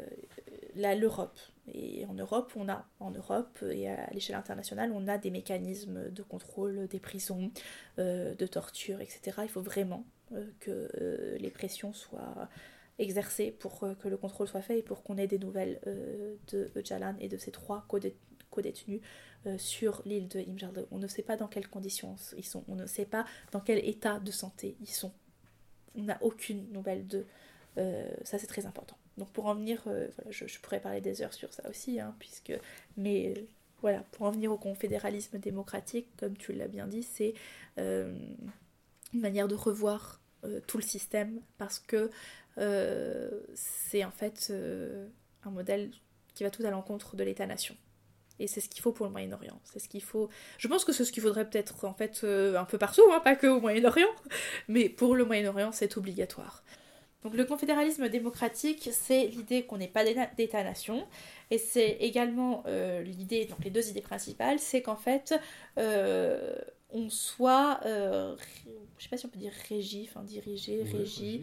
là, l'Europe, et en Europe, on a, en Europe et à l'échelle internationale, on a des mécanismes de contrôle des prisons, euh, de torture, et cetera. Il faut vraiment euh, que euh, les pressions soient exercées pour euh, que le contrôle soit fait et pour qu'on ait des nouvelles euh, de Öcalan et de ces trois codé- co-détenus euh, sur l'île de Imjalo. On ne sait pas dans quelles conditions ils sont, on ne sait pas dans quel état de santé ils sont. On n'a aucune nouvelle d'eux. Euh, ça, c'est très important. Donc pour en venir, euh, voilà, je, je pourrais parler des heures sur ça aussi, hein, puisque, mais euh, voilà, pour en venir au confédéralisme démocratique, comme tu l'as bien dit, c'est euh, une manière de revoir euh, tout le système, parce que euh, c'est en fait euh, un modèle qui va tout à l'encontre de l'État-nation. Et c'est ce qu'il faut pour le Moyen-Orient. C'est ce qu'il faut. Je pense que c'est ce qu'il faudrait peut-être en fait euh, un peu partout, hein, pas que au Moyen-Orient, mais pour le Moyen-Orient, c'est obligatoire. Donc le confédéralisme démocratique, c'est l'idée qu'on n'ait pas d'État-nation, et c'est également euh, l'idée, donc les deux idées principales, c'est qu'en fait, euh, on soit, euh, je sais pas si on peut dire régi, enfin dirigé, Ouais, régi, régi.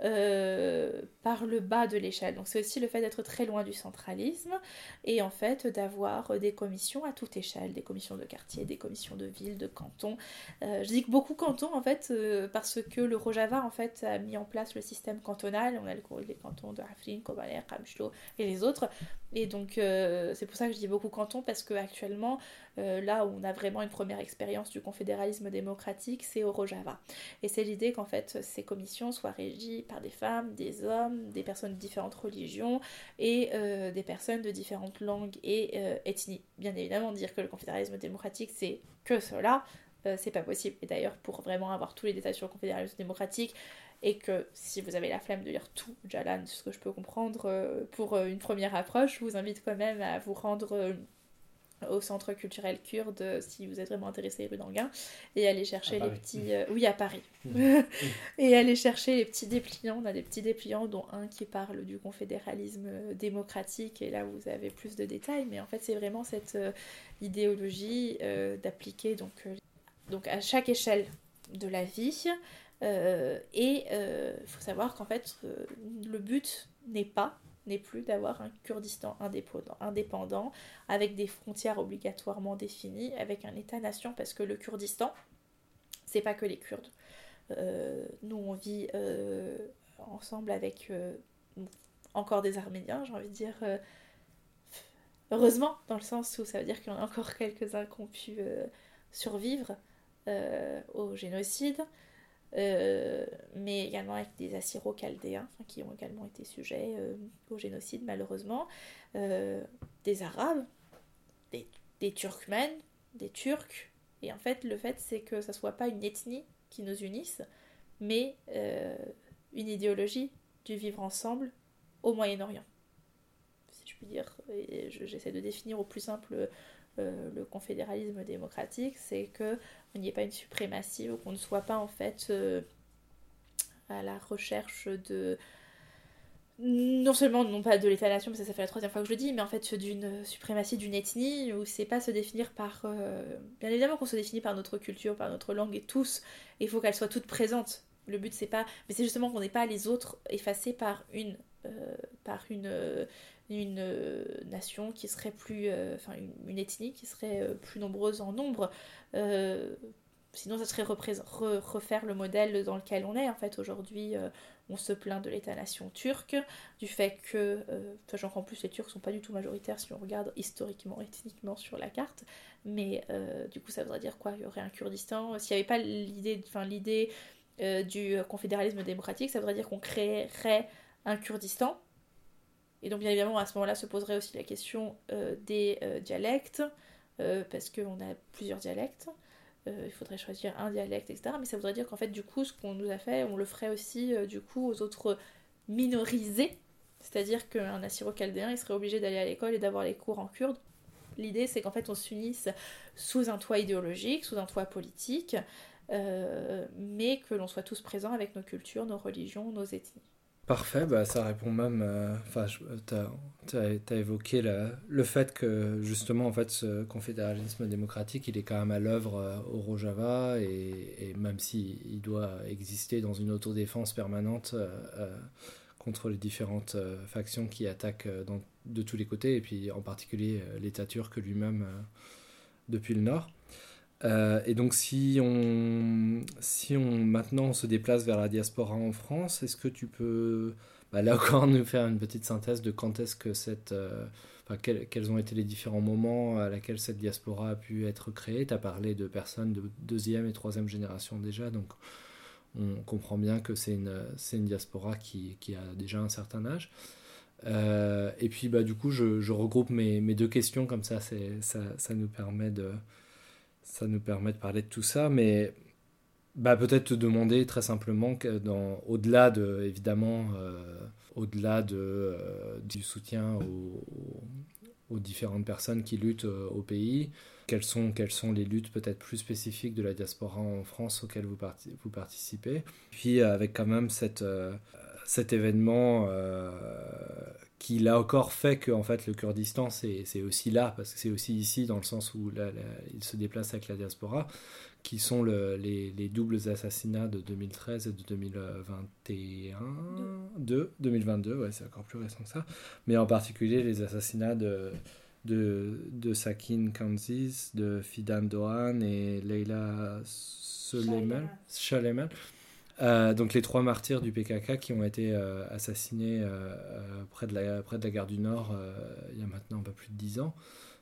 euh, par le bas de l'échelle. Donc c'est aussi le fait d'être très loin du centralisme, et en fait d'avoir des commissions à toute échelle, des commissions de quartier, des commissions de ville, de canton. Euh, je dis que beaucoup cantons en fait, euh, parce que le Rojava en fait a mis en place le système cantonal, on a le, les cantons de Afrin, Kobané, Kamchto et les autres, et donc euh, c'est pour ça que je dis beaucoup cantons, parce qu'actuellement euh, là où on a vraiment une première expérience du confédéralisme démocratique, c'est au Rojava. Et c'est l'idée qu'en fait ces commissions soient régies par des femmes, des hommes, des personnes de différentes religions et euh, des personnes de différentes langues et euh, ethnies. Bien évidemment, dire que le confédéralisme démocratique c'est que cela, euh, c'est pas possible. Et d'ailleurs, pour vraiment avoir tous les détails sur le confédéralisme démocratique, et que si vous avez la flemme de lire tout Öcalan, ce que je peux comprendre, euh, pour euh, une première approche, je vous invite quand même à vous rendre euh, au centre culturel kurde si vous êtes vraiment intéressé rue d'Anguin, et aller chercher les petits euh, oui à Paris et aller chercher les petits dépliants. On a des petits dépliants dont un qui parle du confédéralisme démocratique, et là vous avez plus de détails, mais en fait c'est vraiment cette euh, idéologie euh, d'appliquer donc, euh, donc à chaque échelle de la vie, euh, et il euh, faut savoir qu'en fait euh, le but n'est pas n'est plus d'avoir un Kurdistan indépendant, indépendant, avec des frontières obligatoirement définies, avec un État-nation, parce que le Kurdistan, c'est pas que les Kurdes. Euh, nous, on vit euh, ensemble avec euh, encore des Arméniens, j'ai envie de dire, euh, heureusement, dans le sens où ça veut dire qu'il y en a encore quelques-uns qui ont pu euh, survivre euh, au génocide. Euh, mais également avec des Assyro-Chaldéens, enfin, qui ont également été sujets euh, au génocide malheureusement, euh, des Arabes, des, des Turkmènes, des Turcs, et en fait le fait c'est que ça soit pas une ethnie qui nous unisse, mais euh, une idéologie du vivre ensemble au Moyen-Orient, si je puis dire. Et je, j'essaie de définir au plus simple euh, le confédéralisme démocratique, c'est que il n'y ait pas une suprématie, ou qu'on ne soit pas en fait euh, à la recherche de, non seulement non pas de l'État-nation, parce que ça fait la troisième fois que je le dis, mais en fait d'une suprématie d'une ethnie, où c'est pas se définir par, euh, bien évidemment qu'on se définit par notre culture, par notre langue, et tous, et il faut qu'elles soient toutes présentes. Le but c'est pas, mais c'est justement qu'on n'ait pas les autres effacés par une, euh, par une, euh, une euh, nation qui serait plus, euh, enfin une, une ethnie qui serait euh, plus nombreuse en nombre. Euh, sinon ça serait représ- re- refaire le modèle dans lequel on est. En fait aujourd'hui euh, on se plaint de l'État-nation turc, du fait que, euh, sachant qu'en plus les Turcs sont pas du tout majoritaires si on regarde historiquement, ethniquement sur la carte, mais euh, du coup ça voudrait dire quoi? Il y aurait un Kurdistan, s'il n'y avait pas l'idée, enfin l'idée euh, du confédéralisme démocratique, ça voudrait dire qu'on créerait un Kurdistan. Et donc bien évidemment à ce moment-là se poserait aussi la question euh, des euh, dialectes, euh, parce qu'on a plusieurs dialectes, euh, il faudrait choisir un dialecte, et cetera. Mais ça voudrait dire qu'en fait du coup ce qu'on nous a fait, on le ferait aussi euh, du coup aux autres minorisés, c'est-à-dire qu'un Assyro-Chaldéen il serait obligé d'aller à l'école et d'avoir les cours en kurde. L'idée c'est qu'en fait on s'unisse sous un toit idéologique, sous un toit politique, euh, mais que l'on soit tous présents avec nos cultures, nos religions, nos ethnies. Parfait, bah, ça répond même. Enfin, euh, tu as évoqué la, le fait que justement, en fait, ce confédéralisme démocratique, il est quand même à l'œuvre euh, au Rojava, et, et même s'il il doit exister dans une autodéfense permanente euh, euh, contre les différentes euh, factions qui attaquent euh, dans, de tous les côtés, et puis en particulier euh, l'État turc lui-même euh, depuis le nord. Euh, et donc si on, si on maintenant on se déplace vers la diaspora en France, est-ce que tu peux bah, là encore nous faire une petite synthèse de quand est-ce que cette, euh, enfin, quels, quels ont été les différents moments à laquelle cette diaspora a pu être créée? Tu as parlé de personnes de deuxième et troisième génération déjà, donc on comprend bien que c'est une, c'est une diaspora qui, qui a déjà un certain âge. Euh, et puis bah, du coup je, je regroupe mes, mes deux questions, comme ça, c'est, ça, ça nous permet de Ça nous permet de parler de tout ça, mais bah, peut-être te demander très simplement, que dans, au-delà de, évidemment, euh, au-delà de, euh, du soutien aux, aux différentes personnes qui luttent euh, au pays, quelles sont, quelles sont les luttes peut-être plus spécifiques de la diaspora en France auxquelles vous, parti- vous participez. Puis avec quand même cette, euh, cet événement euh, qui là encore fait que en fait, le Kurdistan c'est, c'est aussi là, parce que c'est aussi ici dans le sens où là, là, il se déplace avec la diaspora, qui sont le, les, les doubles assassinats de deux mille treize et de deux mille vingt et un, deux, deux mille vingt-deux, ouais, c'est encore plus récent que ça, mais en particulier les assassinats de, de, de Sakin Kanziz, de Fidan Doğan et Leyla Soleiman, Soleiman. Euh, donc les trois martyrs du P K K qui ont été euh, assassinés euh, euh, près, de la, près de la gare du Nord euh, il y a maintenant un peu plus de dix ans.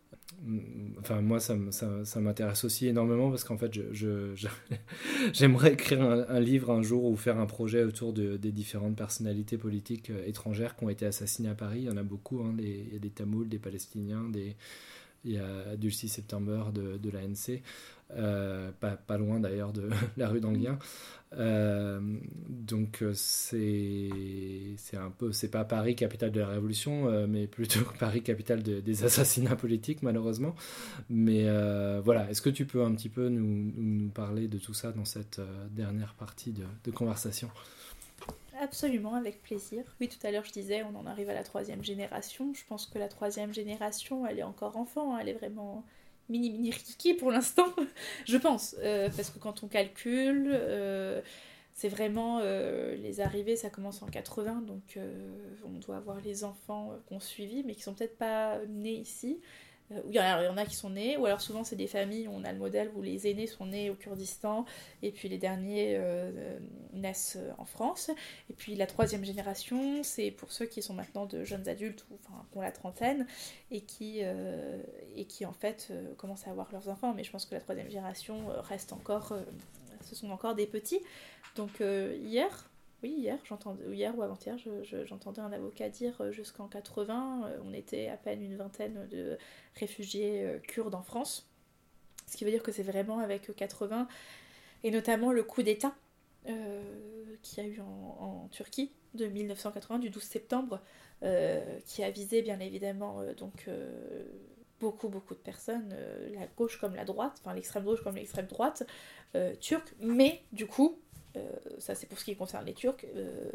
Enfin, moi, ça, ça, ça m'intéresse aussi énormément parce qu'en fait, je, je, je, j'aimerais écrire un, un livre un jour ou faire un projet autour de, des différentes personnalités politiques euh, étrangères qui ont été assassinées à Paris. Il y en a beaucoup, hein, les, il y a des Tamouls, des Palestiniens, des, il y a Dulcie September de, de l'A N C, euh, pas, pas loin d'ailleurs de la rue d'Anguien. Euh, donc c'est, c'est un peu, c'est pas Paris capitale de la révolution, euh, mais plutôt Paris capitale de, des assassinats politiques malheureusement. Mais euh, voilà, est-ce que tu peux un petit peu nous, nous parler de tout ça dans cette euh, dernière partie de, de conversation? Absolument, avec plaisir. Oui, tout à l'heure je disais, on en arrive à la troisième génération. Je pense que la troisième génération, elle est encore enfant, hein, elle est vraiment mini mini rikiki pour l'instant, je pense, euh, parce que quand on calcule, euh, c'est vraiment euh, les arrivées, ça commence en quatre-vingts, donc euh, on doit avoir les enfants qu'on suivi, mais qui sont peut-être pas nés ici. Euh, il y en a, il y en a qui sont nés, ou alors souvent c'est des familles où on a le modèle où les aînés sont nés au Kurdistan, et puis les derniers euh, naissent en France. Et puis la troisième génération, c'est pour ceux qui sont maintenant de jeunes adultes, ou enfin, qui ont la trentaine, et qui, euh, et qui en fait euh, commencent à avoir leurs enfants. Mais je pense que la troisième génération reste encore, euh, ce sont encore des petits. Donc euh, hier... Oui, hier, j'entendais, hier ou avant-hier, je, je, j'entendais un avocat dire jusqu'en quatre-vingts, euh, on était à peine une vingtaine de réfugiés euh, kurdes en France. Ce qui veut dire que c'est vraiment avec quatre-vingts, et notamment le coup d'État euh, qu'il y a eu en, en Turquie de mille neuf cent quatre-vingts, du douze septembre, euh, qui a visé bien évidemment euh, donc, euh, beaucoup, beaucoup de personnes, euh, la gauche comme la droite, enfin l'extrême gauche comme l'extrême droite euh, turque, mais du coup, Euh, ça c'est pour ce qui concerne les Turcs, euh,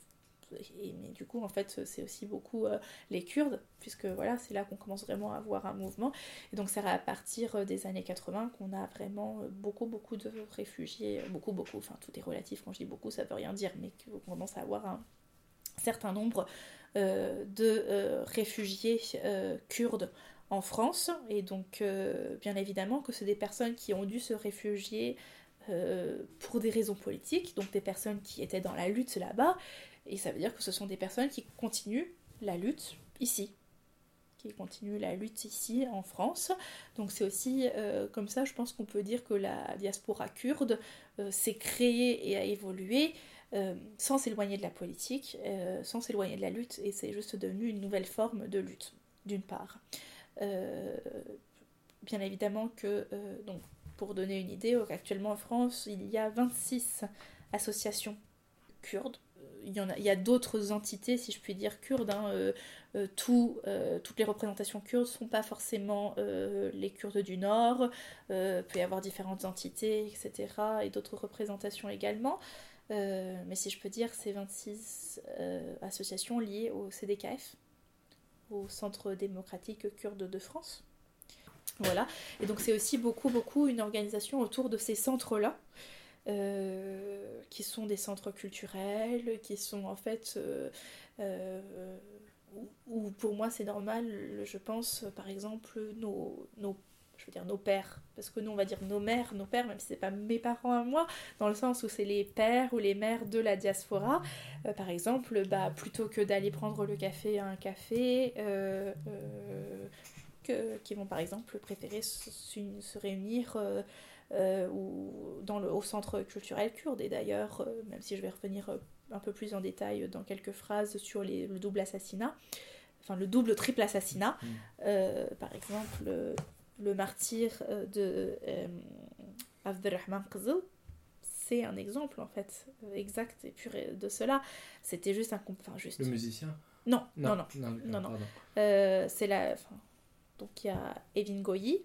et, mais du coup en fait c'est aussi beaucoup euh, les Kurdes, puisque voilà, c'est là qu'on commence vraiment à avoir un mouvement, et donc c'est à partir des années quatre-vingts qu'on a vraiment beaucoup beaucoup de réfugiés, beaucoup beaucoup, enfin tout est relatif, quand je dis beaucoup ça veut rien dire, mais qu'on commence à avoir un certain nombre euh, de euh, réfugiés euh, kurdes en France, et donc euh, bien évidemment que c'est des personnes qui ont dû se réfugier Euh, pour des raisons politiques, donc des personnes qui étaient dans la lutte là-bas, et ça veut dire que ce sont des personnes qui continuent la lutte ici, qui continuent la lutte ici en France. Donc c'est aussi euh, comme ça, je pense qu'on peut dire que la diaspora kurde euh, s'est créée et a évolué euh, sans s'éloigner de la politique, euh, sans s'éloigner de la lutte, et c'est juste devenu une nouvelle forme de lutte, d'une part. Euh, bien évidemment que... Euh, donc, pour donner une idée, actuellement en France, il y a vingt-six associations kurdes. Il y, en a, il y a d'autres entités, si je puis dire, kurdes. Hein. Euh, euh, tout, euh, toutes les représentations kurdes ne sont pas forcément euh, les Kurdes du Nord. Il euh, peut y avoir différentes entités, et cetera, et d'autres représentations également. Euh, mais si je peux dire, c'est vingt-six euh, associations liées au C D K F, au Centre démocratique kurde de France. Voilà, et donc c'est aussi beaucoup, beaucoup une organisation autour de ces centres-là, euh, qui sont des centres culturels, qui sont en fait... Euh, euh, où, où pour moi c'est normal, je pense, par exemple, nos... nos je veux dire nos pères, parce que nous on va dire nos mères, nos pères, même si c'est pas mes parents à moi, dans le sens où c'est les pères ou les mères de la diaspora, euh, par exemple, bah, plutôt que d'aller prendre le café à un café, euh, euh, que, qui vont par exemple préférer se, se réunir euh, euh, ou dans le, au centre culturel kurde, et d'ailleurs, euh, même si je vais revenir un peu plus en détail dans quelques phrases sur les, le double assassinat, enfin le double triple assassinat, mmh. euh, par exemple... Euh, le martyr de euh, Abdelrahman Qızıl, c'est un exemple en fait exact et pur de cela. C'était juste un enfin juste le musicien non non non non non, non. Euh, c'est la enfin, donc il y a Evin Goyi,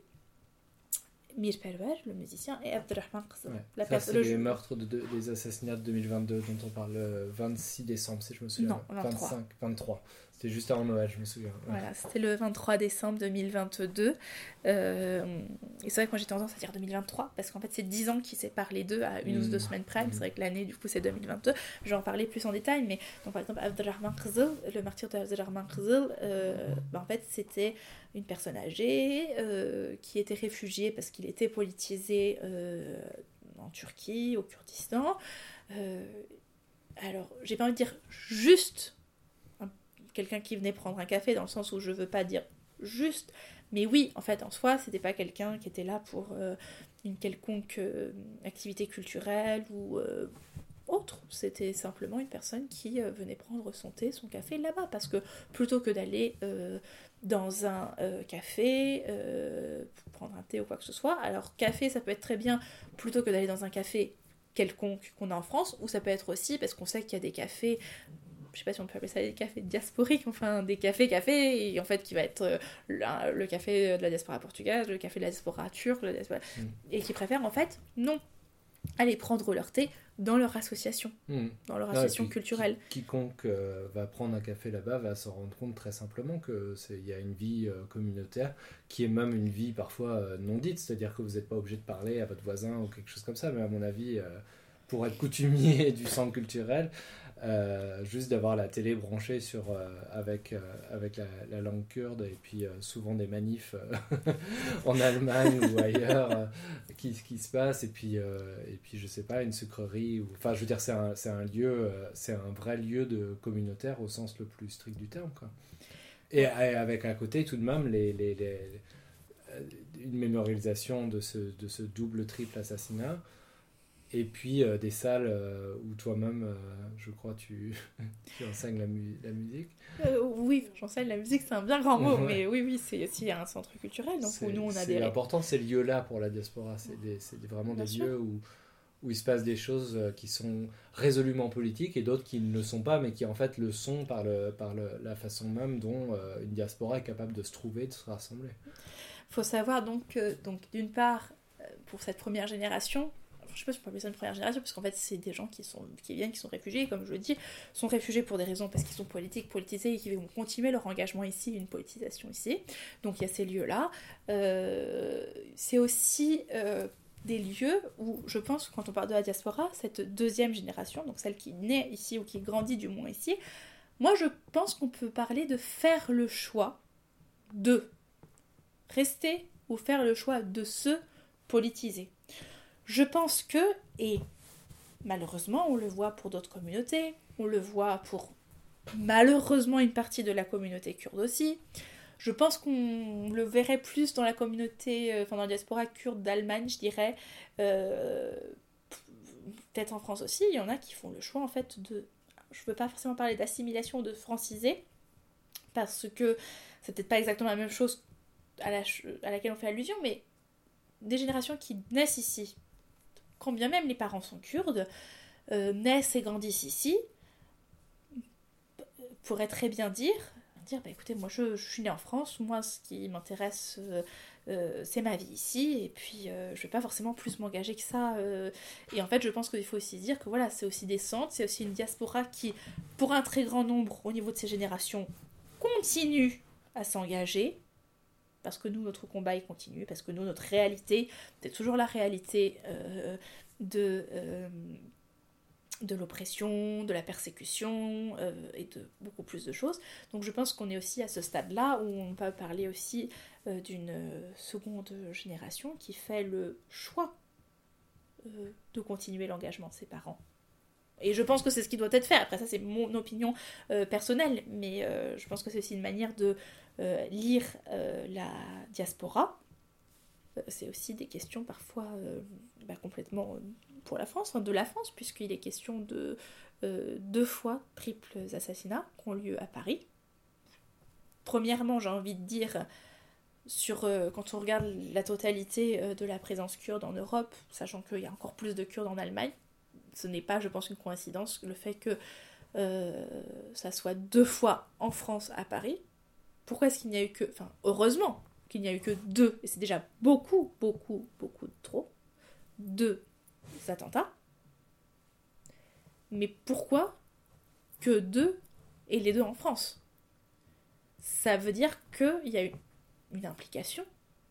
Mir Perver, le musicien, et Abdelrahman Qızıl. Ouais. La ça, pers- c'est le les jeu... meurtres de, de, des assassinats de deux mille vingt-deux dont on parle le vingt-six décembre si je me souviens. Non, vingt-trois. vingt-cinq, vingt-trois. C'était juste avant Noël, je me souviens. Ouais. Voilà, c'était le vingt-trois décembre deux mille vingt-deux. Euh, et c'est vrai que moi j'ai tendance à dire deux mille vingt-trois, parce qu'en fait c'est dix ans qui séparent les deux à une mmh. ou deux semaines près. Mmh. C'est vrai que l'année du coup c'est deux mille vingt-deux. Je vais en parler plus en détail, mais donc, par exemple Abdelrahman Qızıl, le martyr de Abdelrahman Qızıl, euh, bah, en fait c'était une personne âgée euh, qui était réfugiée parce qu'il était politisé euh, en Turquie, au Kurdistan. Euh, alors j'ai pas envie de dire juste quelqu'un qui venait prendre un café, dans le sens où je veux pas dire juste, mais oui, en fait, en soi, c'était pas quelqu'un qui était là pour euh, une quelconque euh, activité culturelle ou euh, autre, c'était simplement une personne qui euh, venait prendre son thé, son café là-bas, parce que plutôt que d'aller euh, dans un euh, café euh, pour prendre un thé ou quoi que ce soit, alors café, ça peut être très bien, plutôt que d'aller dans un café quelconque qu'on a en France, ou ça peut être aussi, parce qu'on sait qu'il y a des cafés, je sais pas si on peut appeler ça des cafés diasporiques, enfin des cafés-cafés, et en fait qui va être euh, le, le café de la diaspora portugaise, le café de la diaspora turque, la diaspora... Mm. et qui préfèrent en fait, non, aller prendre leur thé dans leur association, mm. dans leur association ah, culturelle. Qui, quiconque euh, va prendre un café là-bas va se rendre compte très simplement qu'il y a une vie euh, communautaire, qui est même une vie parfois euh, non dite, c'est-à-dire que vous n'êtes pas obligé de parler à votre voisin ou quelque chose comme ça, mais à mon avis... Euh, pour être coutumier du centre culturel, euh, juste d'avoir la télé branchée sur, euh, avec, euh, avec la, la langue kurde, et puis euh, souvent des manifs euh, en Allemagne ou ailleurs euh, qui, qui se passent, et puis, euh, et puis je sais pas, une sucrerie, ou, enfin je veux dire c'est un, c'est un lieu, euh, c'est un vrai lieu de communautaire au sens le plus strict du terme, quoi. Et, et avec à côté tout de même les, les, les, les, une mémorialisation de ce, de ce double triple assassinat. Et puis euh, des salles euh, où toi-même, euh, je crois, tu, tu enseignes la, mu- la musique. Euh, oui, j'enseigne la musique, c'est un bien grand mot, ouais. Mais oui, oui, c'est aussi un centre culturel. Donc c'est, où nous, on a c'est des... important, ces lieux-là pour la diaspora. C'est, des, c'est vraiment bien des sûr. Lieux où, où il se passe des choses qui sont résolument politiques et d'autres qui ne le sont pas, mais qui en fait le sont par, le, par le, la façon même dont euh, une diaspora est capable de se trouver, de se rassembler. Il faut savoir donc, euh, donc d'une part, pour cette première génération, je sais pas si on peut appeler ça une première génération, parce qu'en fait c'est des gens qui, sont, qui viennent, qui sont réfugiés, et comme je le dis, sont réfugiés pour des raisons parce qu'ils sont politiques, politisés, et qui vont continuer leur engagement ici, une politisation ici. Donc il y a ces lieux-là. Euh, c'est aussi euh, des lieux où, je pense, quand on parle de la diaspora, cette deuxième génération, donc celle qui naît ici, ou qui grandit du moins ici, moi je pense qu'on peut parler de faire le choix de rester ou faire le choix de se politiser. Je pense que, et malheureusement on le voit pour d'autres communautés, on le voit pour malheureusement une partie de la communauté kurde aussi, je pense qu'on le verrait plus dans la communauté, enfin dans la diaspora kurde d'Allemagne, je dirais, euh, peut-être en France aussi, il y en a qui font le choix en fait de, je ne veux pas forcément parler d'assimilation, de franciser, parce que c'est peut-être pas exactement la même chose à, la, à laquelle on fait allusion, mais des générations qui naissent ici, quand bien même les parents sont kurdes, euh, naissent et grandissent ici, pourraient très bien dire, dire bah écoutez, moi je, je suis née en France, moi ce qui m'intéresse, euh, euh, c'est ma vie ici, et puis euh, je vais pas forcément plus m'engager que ça. Euh, et en fait, je pense qu'il faut aussi dire que voilà, c'est aussi des centres, c'est aussi une diaspora qui, pour un très grand nombre, au niveau de ces générations, continue à s'engager, parce que nous, notre combat, il continue, parce que nous, notre réalité, c'est toujours la réalité euh, de... Euh, de l'oppression, de la persécution euh, et de beaucoup plus de choses. Donc je pense qu'on est aussi à ce stade-là où on peut parler aussi euh, d'une seconde génération qui fait le choix euh, de continuer l'engagement de ses parents. Et je pense que c'est ce qui doit être fait. Après ça, c'est mon opinion euh, personnelle, mais euh, je pense que c'est aussi une manière de euh, lire euh, la diaspora. Euh, c'est aussi des questions parfois euh, bah, complètement... Euh, pour la France, hein, de la France, puisqu'il est question de euh, deux fois triples assassinats qui ont lieu à Paris. Premièrement, j'ai envie de dire, sur, euh, quand on regarde la totalité euh, de la présence kurde en Europe, sachant qu'il y a encore plus de Kurdes en Allemagne, ce n'est pas, je pense, une coïncidence, le fait que euh, ça soit deux fois en France à Paris. Pourquoi est-ce qu'il n'y a eu que... Enfin, heureusement qu'il n'y a eu que deux, et c'est déjà beaucoup, beaucoup, beaucoup de trop, deux attentats. Mais pourquoi que deux et les deux en France? Ça veut dire qu'il y a eu une implication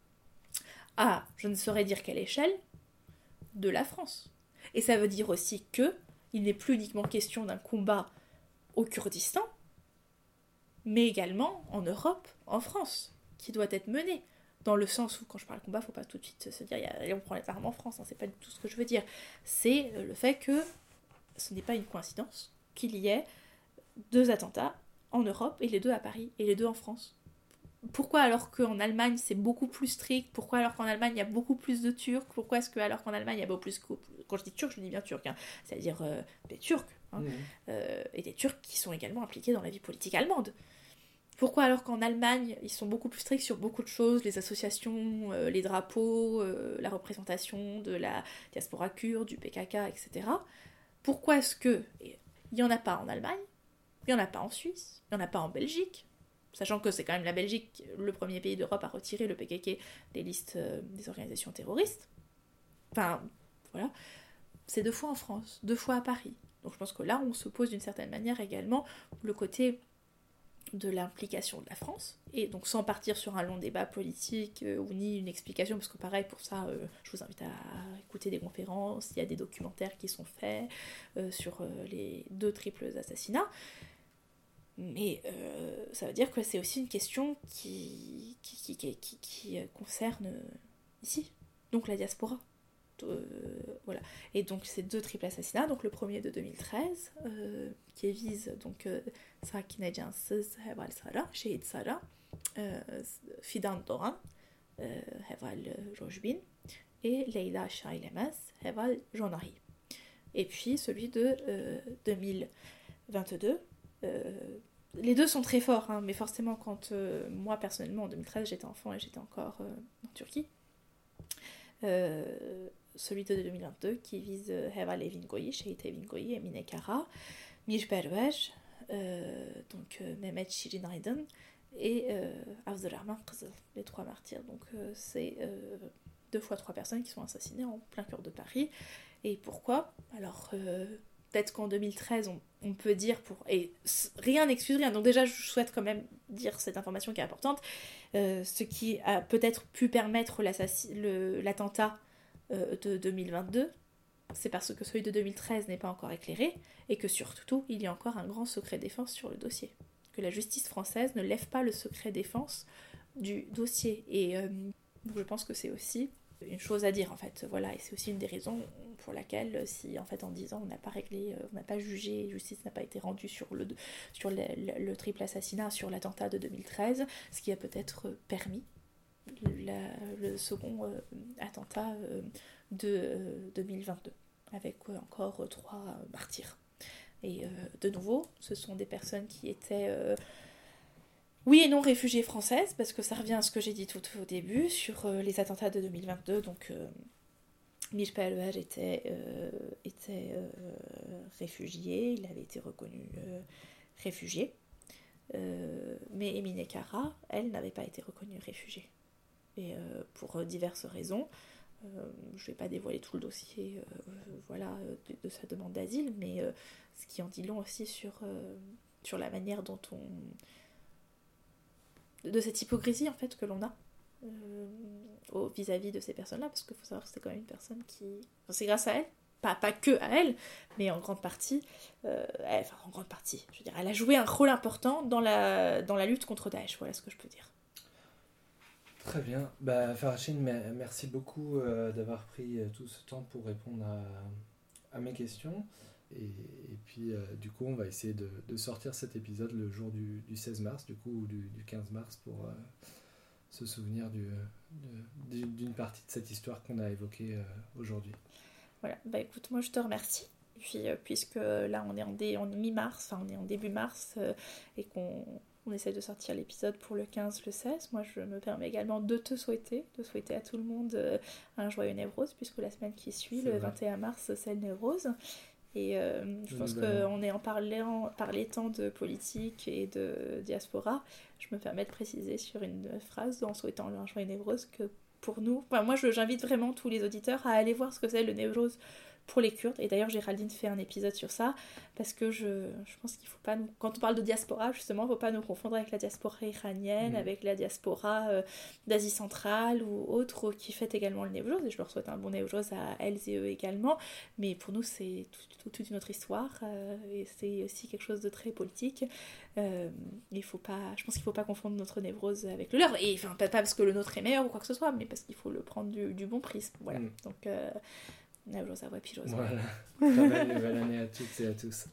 à, je ne saurais dire quelle échelle, de la France. Et ça veut dire aussi que il n'est plus uniquement question d'un combat au Kurdistan, mais également en Europe, en France, qui doit être mené. Dans le sens où, quand je parle combat, il ne faut pas tout de suite se dire « on prend les armes en France hein, », c'est pas du tout ce que je veux dire. C'est le fait que ce n'est pas une coïncidence qu'il y ait deux attentats en Europe et les deux à Paris et les deux en France. Pourquoi alors qu'en Allemagne c'est beaucoup plus strict? Pourquoi alors qu'en Allemagne il y a beaucoup plus de Turcs? Pourquoi est-ce que alors qu'en Allemagne il y a beaucoup plus... Quand je dis Turcs, je dis bien Turcs, hein, c'est-à-dire euh, des Turcs, hein, mmh. euh, et des Turcs qui sont également impliqués dans la vie politique allemande. Pourquoi alors qu'en Allemagne, ils sont beaucoup plus stricts sur beaucoup de choses, les associations, euh, les drapeaux, euh, la représentation de la diaspora kurde, du P K K, et cetera. Pourquoi est-ce que il n'y en a pas en Allemagne, il n'y en a pas en Suisse, il n'y en a pas en Belgique, sachant que c'est quand même la Belgique, le premier pays d'Europe à retirer le P K K des listes euh, des organisations terroristes. Enfin, voilà. C'est deux fois en France, deux fois à Paris. Donc je pense que là, on se pose d'une certaine manière également le côté... de l'implication de la France, et donc sans partir sur un long débat politique euh, ou ni une explication, parce que pareil pour ça euh, je vous invite à écouter des conférences, il y a des documentaires qui sont faits euh, sur euh, les deux triples assassinats, mais euh, ça veut dire que c'est aussi une question qui, qui, qui, qui, qui, qui concerne euh, ici, donc la diaspora. Euh, voilà. Et donc ces deux triples assassinats, donc le premier de deux mille treize euh, qui vise donc euh, Sakinejinsiz Heval Sara, Shehid Sara, euh, Fidan Doran, euh, Heval Rojbin et Leila Shailemez Heval Jonahi. Et puis celui de euh, deux mille vingt-deux. Euh, les deux sont très forts, hein, mais forcément quand euh, moi personnellement en deux mille treize j'étais enfant et j'étais encore euh, en Turquie. Euh, celui de deux mille vingt-deux qui vise Heval Evingoyi, Shehit Evingoyi et Mine Kara, Mij Berwej, euh, donc euh, Mehmet Shirin Aydın et euh, Abdurrahman Kızıl, les trois martyrs. Donc euh, c'est euh, deux fois trois personnes qui sont assassinées en plein cœur de Paris. Et pourquoi? Alors euh, peut-être qu'en deux mille treize on, on peut dire pour... Et rien n'excuse rien, donc déjà je souhaite quand même dire cette information qui est importante. Euh, ce qui a peut-être pu permettre le, l'attentat euh, de deux mille vingt-deux, c'est parce que celui de deux mille treize n'est pas encore éclairé, et que surtout, il y a encore un grand secret défense sur le dossier. Que la justice française ne lève pas le secret défense du dossier. Et euh, je pense que c'est aussi une chose à dire, en fait. Voilà, et c'est aussi une des raisons pour laquelle, si en fait en dix ans on n'a pas réglé, on n'a pas jugé, justice n'a pas été rendue sur le, sur le, le, le triple assassinat, sur l'attentat de deux mille treize, ce qui a peut-être permis la, le second euh, attentat euh, de euh, deux mille vingt-deux, avec euh, encore euh, trois euh, martyrs. Et euh, de nouveau, ce sont des personnes qui étaient... Euh, oui et non réfugiées françaises, parce que ça revient à ce que j'ai dit tout au début sur euh, les attentats de deux mille vingt-deux. Donc, euh, Mij Berwej était, euh, était euh, réfugié, il avait été reconnu euh, réfugié. Euh, mais Emine Kara, elle, n'avait pas été reconnue réfugiée. et euh, pour diverses raisons. Euh, je ne vais pas dévoiler tout le dossier euh, voilà, de, de sa demande d'asile, mais euh, ce qui en dit long aussi sur, euh, sur la manière dont on... de cette hypocrisie en fait que l'on a euh, au, vis-à-vis de ces personnes-là, parce qu'il faut savoir que c'est quand même une personne qui... Enfin, c'est grâce à elle, pas, pas que à elle, mais en grande partie, euh, elle, enfin en grande partie, je veux dire, elle a joué un rôle important dans la, dans la lutte contre Daesh, voilà ce que je peux dire. Très bien. Bah, Farachine, merci beaucoup euh, d'avoir pris euh, tout ce temps pour répondre à, à mes questions. Et, et puis, euh, du coup, on va essayer de, de sortir cet épisode le jour du, du seize mars, du coup, ou du, du quinze mars, pour euh, se souvenir du, de, d'une partie de cette histoire qu'on a évoquée euh, aujourd'hui. Voilà. Bah, écoute, moi, je te remercie. Et puis, euh, puisque là, on est en, dé, en mi-mars, enfin, on est en début mars, euh, et qu'on... On essaie de sortir l'épisode pour le quinze, le seize. Moi, je me permets également de te souhaiter, de souhaiter à tout le monde euh, un joyeux Névrose, puisque la semaine qui suit, c'est le vrai. vingt et un mars, c'est le Névrose. Et euh, je pense qu'on est en parlant, parlant de politique et de diaspora. Je me permets de préciser sur une phrase en souhaitant un joyeux Névrose que pour nous... Enfin, moi, je, j'invite vraiment tous les auditeurs à aller voir ce que c'est le Névrose pour les Kurdes, et d'ailleurs Géraldine fait un épisode sur ça, parce que je, je pense qu'il faut pas nous, quand on parle de diaspora justement, il ne faut pas nous confondre avec la diaspora iranienne, mmh. avec la diaspora euh, d'Asie centrale ou autre qui fête également le Newroz, et je leur souhaite un bon Newroz à elles et eux également, mais pour nous c'est toute tout, tout une autre histoire, euh, et c'est aussi quelque chose de très politique. Euh, il faut pas, je pense qu'il ne faut pas confondre notre Newroz avec le leur, et enfin pas, pas parce que le nôtre est meilleur ou quoi que ce soit, mais parce qu'il faut le prendre du, du bon prisme, voilà. Mmh. Donc euh, Voilà. Très belle nouvelle année à toutes et à tous.